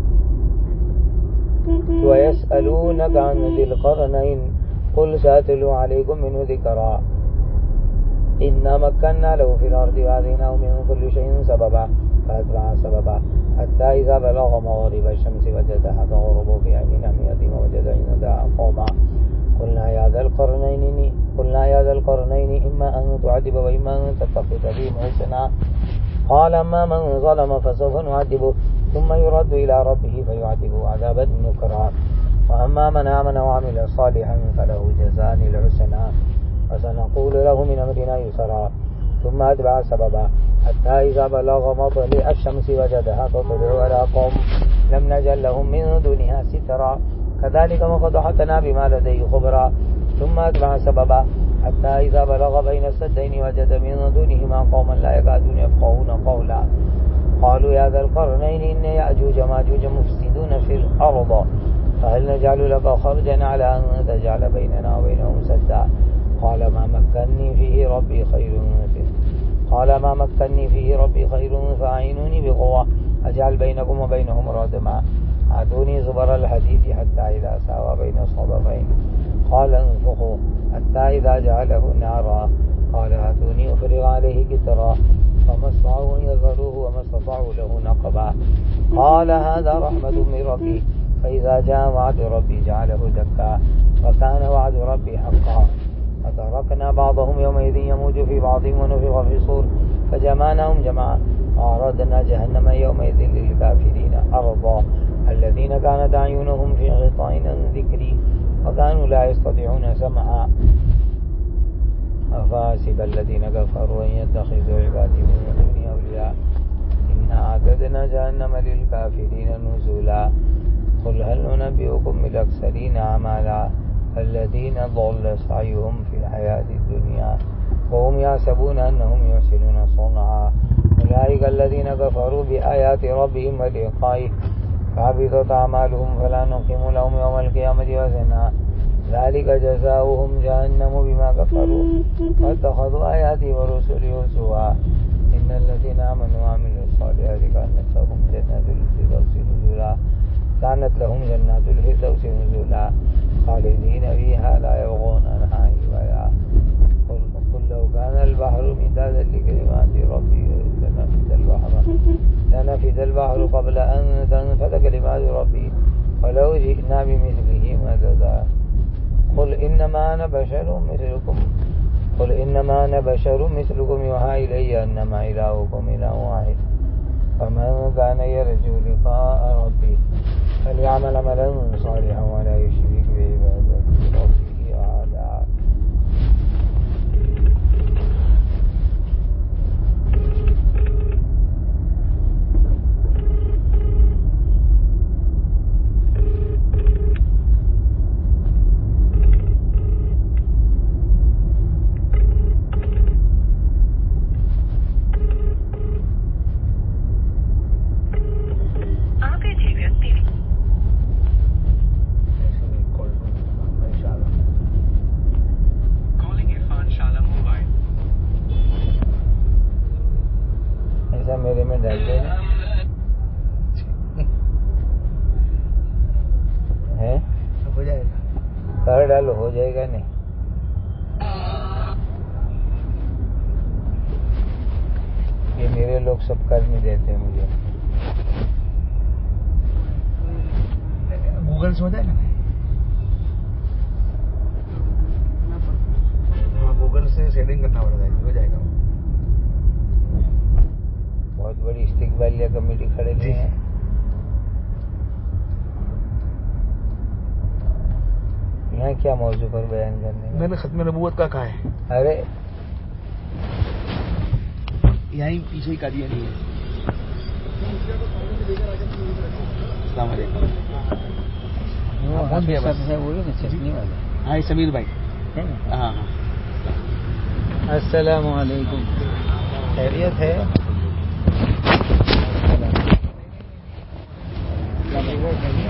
A: ويسألونك عن ذي القرنين قل سأتلو عليكم منه ذكرا إنا مكنا له في الأرض وآتيناه من كل شيء سببا فأتبع سببا حتى إذا بلغ مغرب الشمس وجدها تغرب في عين حمية ووجد عندها قوما قلنا يا ذا القرنين إما أن تعذب وإما أن تتخذ بهم حسنا قال أما من ظلم فسوف نعذبه ثم يرد إلى ربه فيعذبه عذابا نكرا وأما من آمن وعمل صالحا فله جزاء الحسنى وسنقول له من أمرنا يسرا ثم أتبع سببا حتى إذا بلغ مطلع الشمس وجدها تطلع على قوم لم نجعل لهم من دونها سترا كذلك وقد أحطنا بما لديه خبرا ثم أتبع سببا حتى إذا بلغ بين السدين وجد من دونهما قوما لا يكادون يفقهون قولا قالوا يا ذا القرنين إن يأجوج ماجوج مفسدون في الأرض فهل نجعل لك خرجا على أن تجعل بيننا وبينهم سدا قال ما مكنني فيه ربي خير فأعينوني بقوة أجعل بينكم وبينهم ردما آتوني زبر الحديد حتى إذا ساوى بين الصدفين قال انفخوا حتى إذا جعله نارا قال آتوني أفرغ عليه قطرا فما استطاعوا أن يظهروه وما استطاعوا له نقبا قال هذا رحمة من ربي فإذا جاء وعد ربي جعله دكا وكان وعد ربي حقا فتركنا بعضهم يومئذ يموج في بعض ونفخ في الصور فجمعناهم جمعا وأعرضنا جهنم يومئذ للكافرين أرضا الذين كانت أعينهم في غطاء عن ذكري وكانوا لا يستطيعون سمعا أفحسب الذين كفروا أن يتخذوا عبادي من دوني أولياء إنا أعتدنا جهنم للكافرين نزلا قل هل ننبئكم بالأخسرين أعمالا الذين ضل سعيهم في الحياة الدنيا وهم يحسبون أنهم يحسنون صنعا أولئك الذين كفروا بآيات ربهم ولقائه فحبطت أعمالهم فلا نقيم لهم يوم القيامة وزنا ذلك جزاؤهم جهنم بما كفروا واتخذوا آياتي ورسلي هزوا إن الذين آمنوا وعملوا الصالحات كانت لهم جنات الفردوس نزلا خالدين فيها لا يبغون عنها حولا قل لو كان البحر مدادا لكلمات ربي لنفد البحر قبل أن تنفد كلمات ربي ولو جئنا بمثله مددا قل إنما أنا بشر مثلكم يوحى إلي أنما إلهكم إله واحد فمن كان يرجو لقاء ربي فليعمل عملا صالحا ولا يشرك بعبادة ربه أحدا. میرے میں ڈال دے ہو جائے گا کر ڈالو ہو جائے گا نہیں یہ میرے لوگ سب کر نہیں دیتے مجھے گوگل سے ہو جائے گا ہاں گوگل سے سیٹنگ کرنا پڑتا ہے ہو جائے گا بہت بڑی استقبالیہ کمیٹی کھڑے ہوئے ہیں یہاں کیا موضوع پر بیان کرنے میں نے ختم نبوت کا کہا ہے ارے یہیں پیچھے ہی کر دیا نہیں ہے السلام علیکم ہاں سمیر بھائی ہاں السلام علیکم خیریت ہے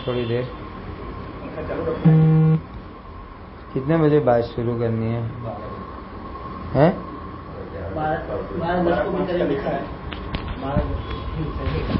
A: थोड़ी देर। कितने बजे बात शुरू करनी है? हैं?
B: 12 को लिखा है। 12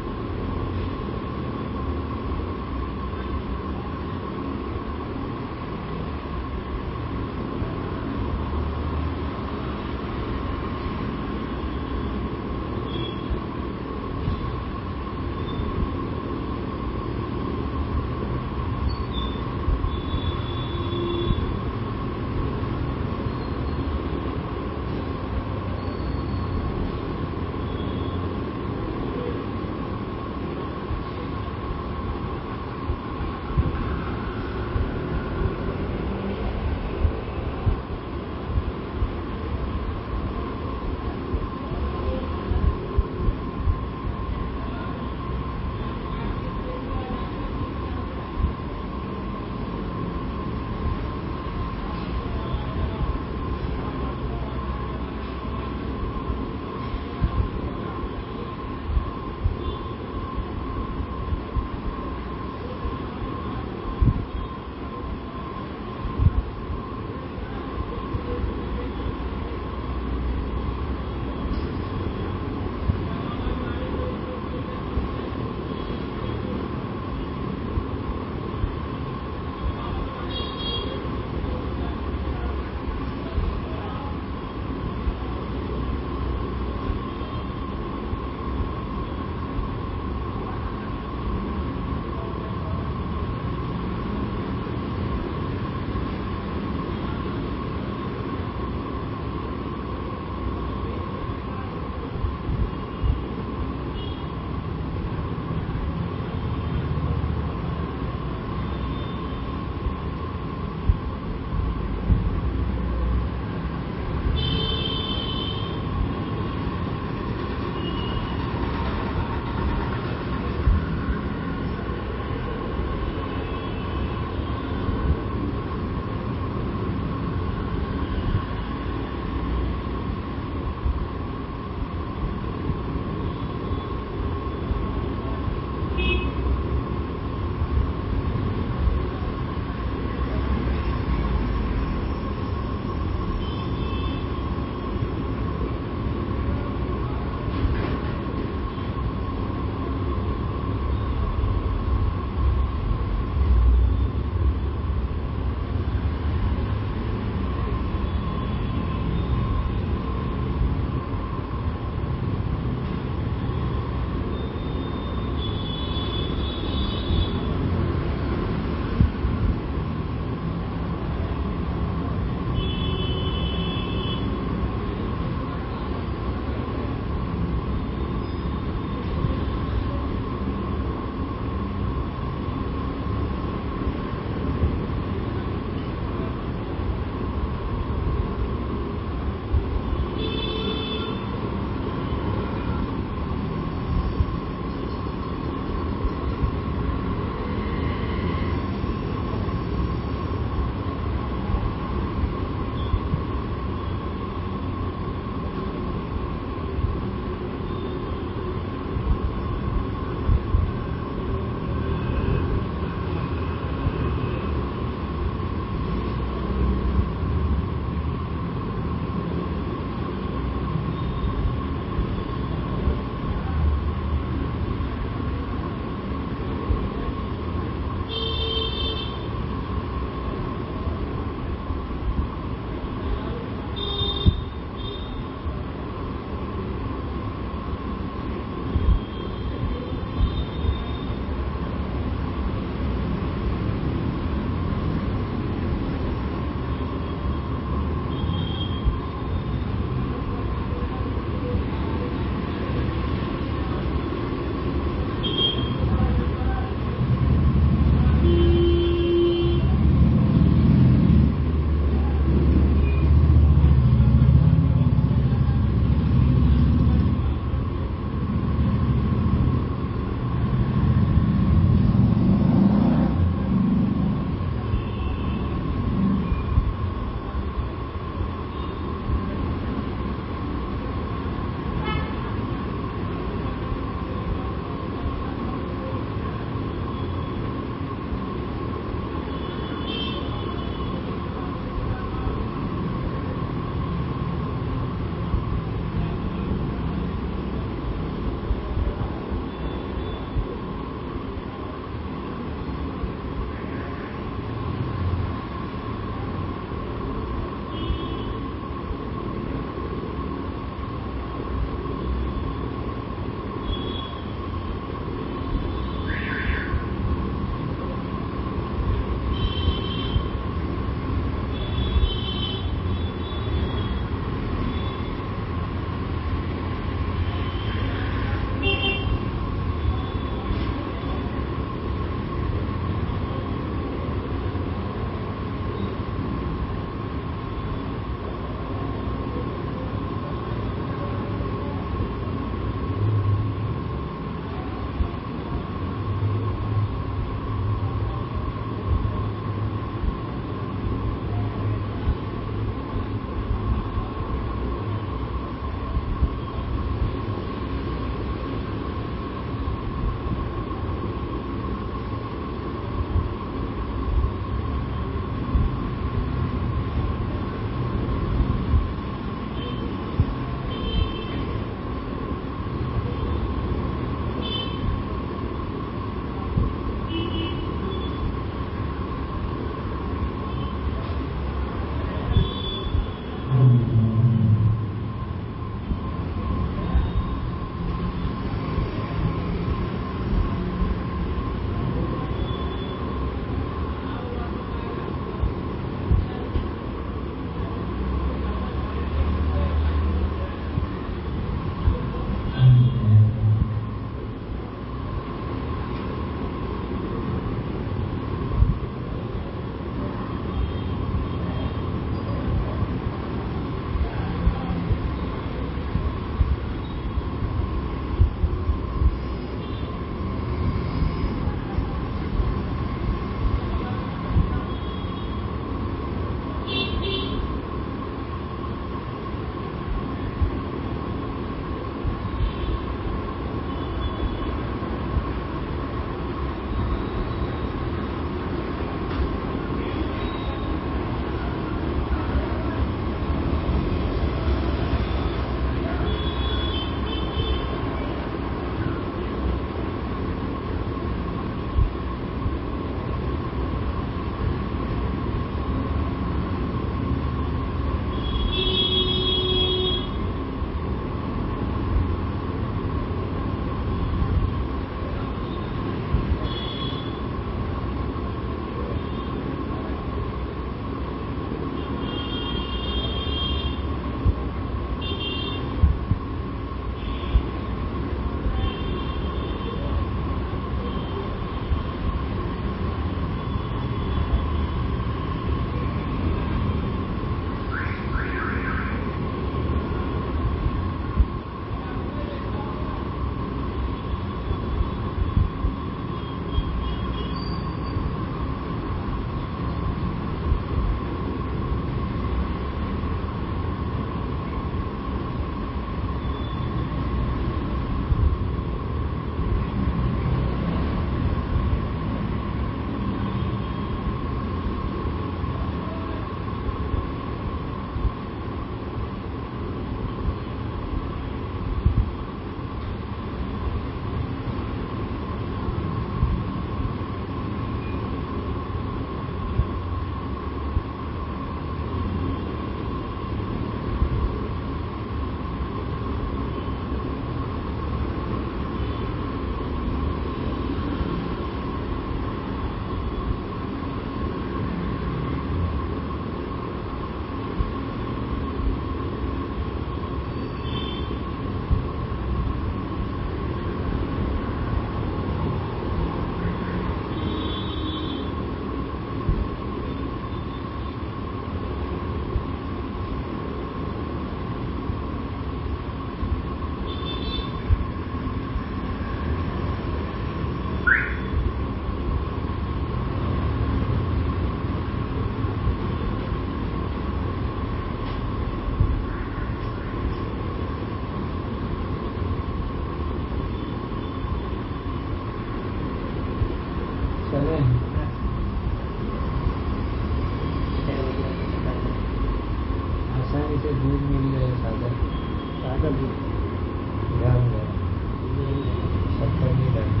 A: سے دودھ مل جائے سادہ
B: سادہ دودھ
A: گرم گرم شکر نہیں ڈالیں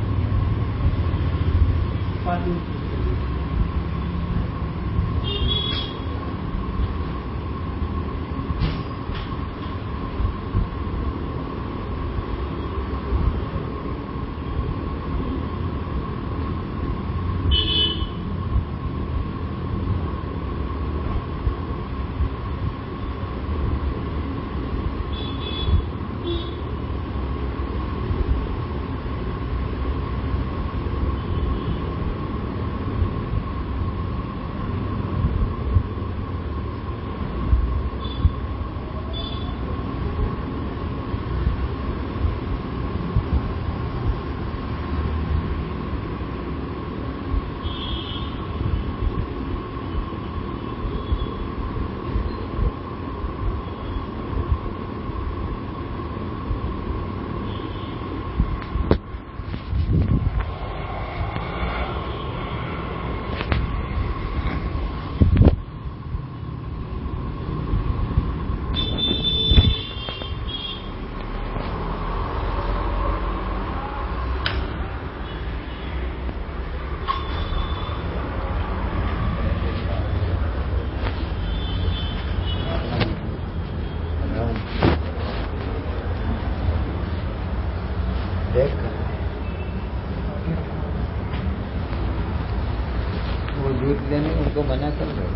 B: پانی
A: دیکھ کر وہ دودھ لینے ان کو منع کر دو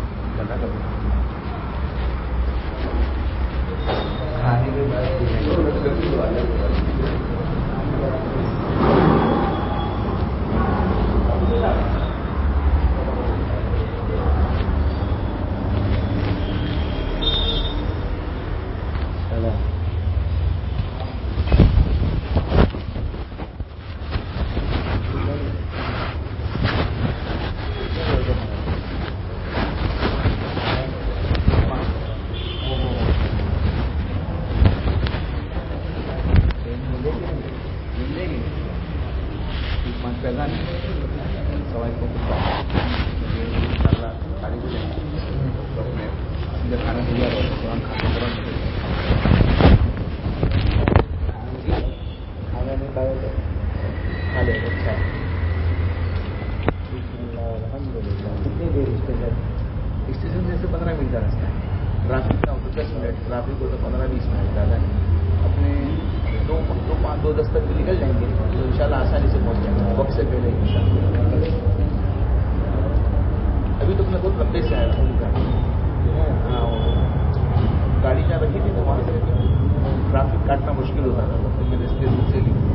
A: کھانے کے بعد
B: اسٹیشن سے 15 منٹ کا راستہ ہے. ٹرافک کا ہو تو 10 منٹ, ٹرافک ہو تو 15-20 منٹ زیادہ نہیں. اپنے 2:10 تک بھی نکل جائیں گے تو انشاءاللہ آسانی سے پہنچ جائیں گے وقت سے پہلے انشاءاللہ. ابھی تو اپنے بہت لمبے سے آیا تھا گاڑی. ہاں گاڑی جہاں رکھی تھی نا وہاں سے ٹرافک کاٹنا مشکل ہوتا تھا, تو پھر میں نے اسٹیشن سے لی.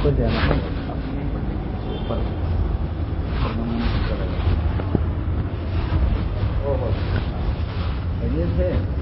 B: اوپر جانا ہے اوپر خیریت ہے.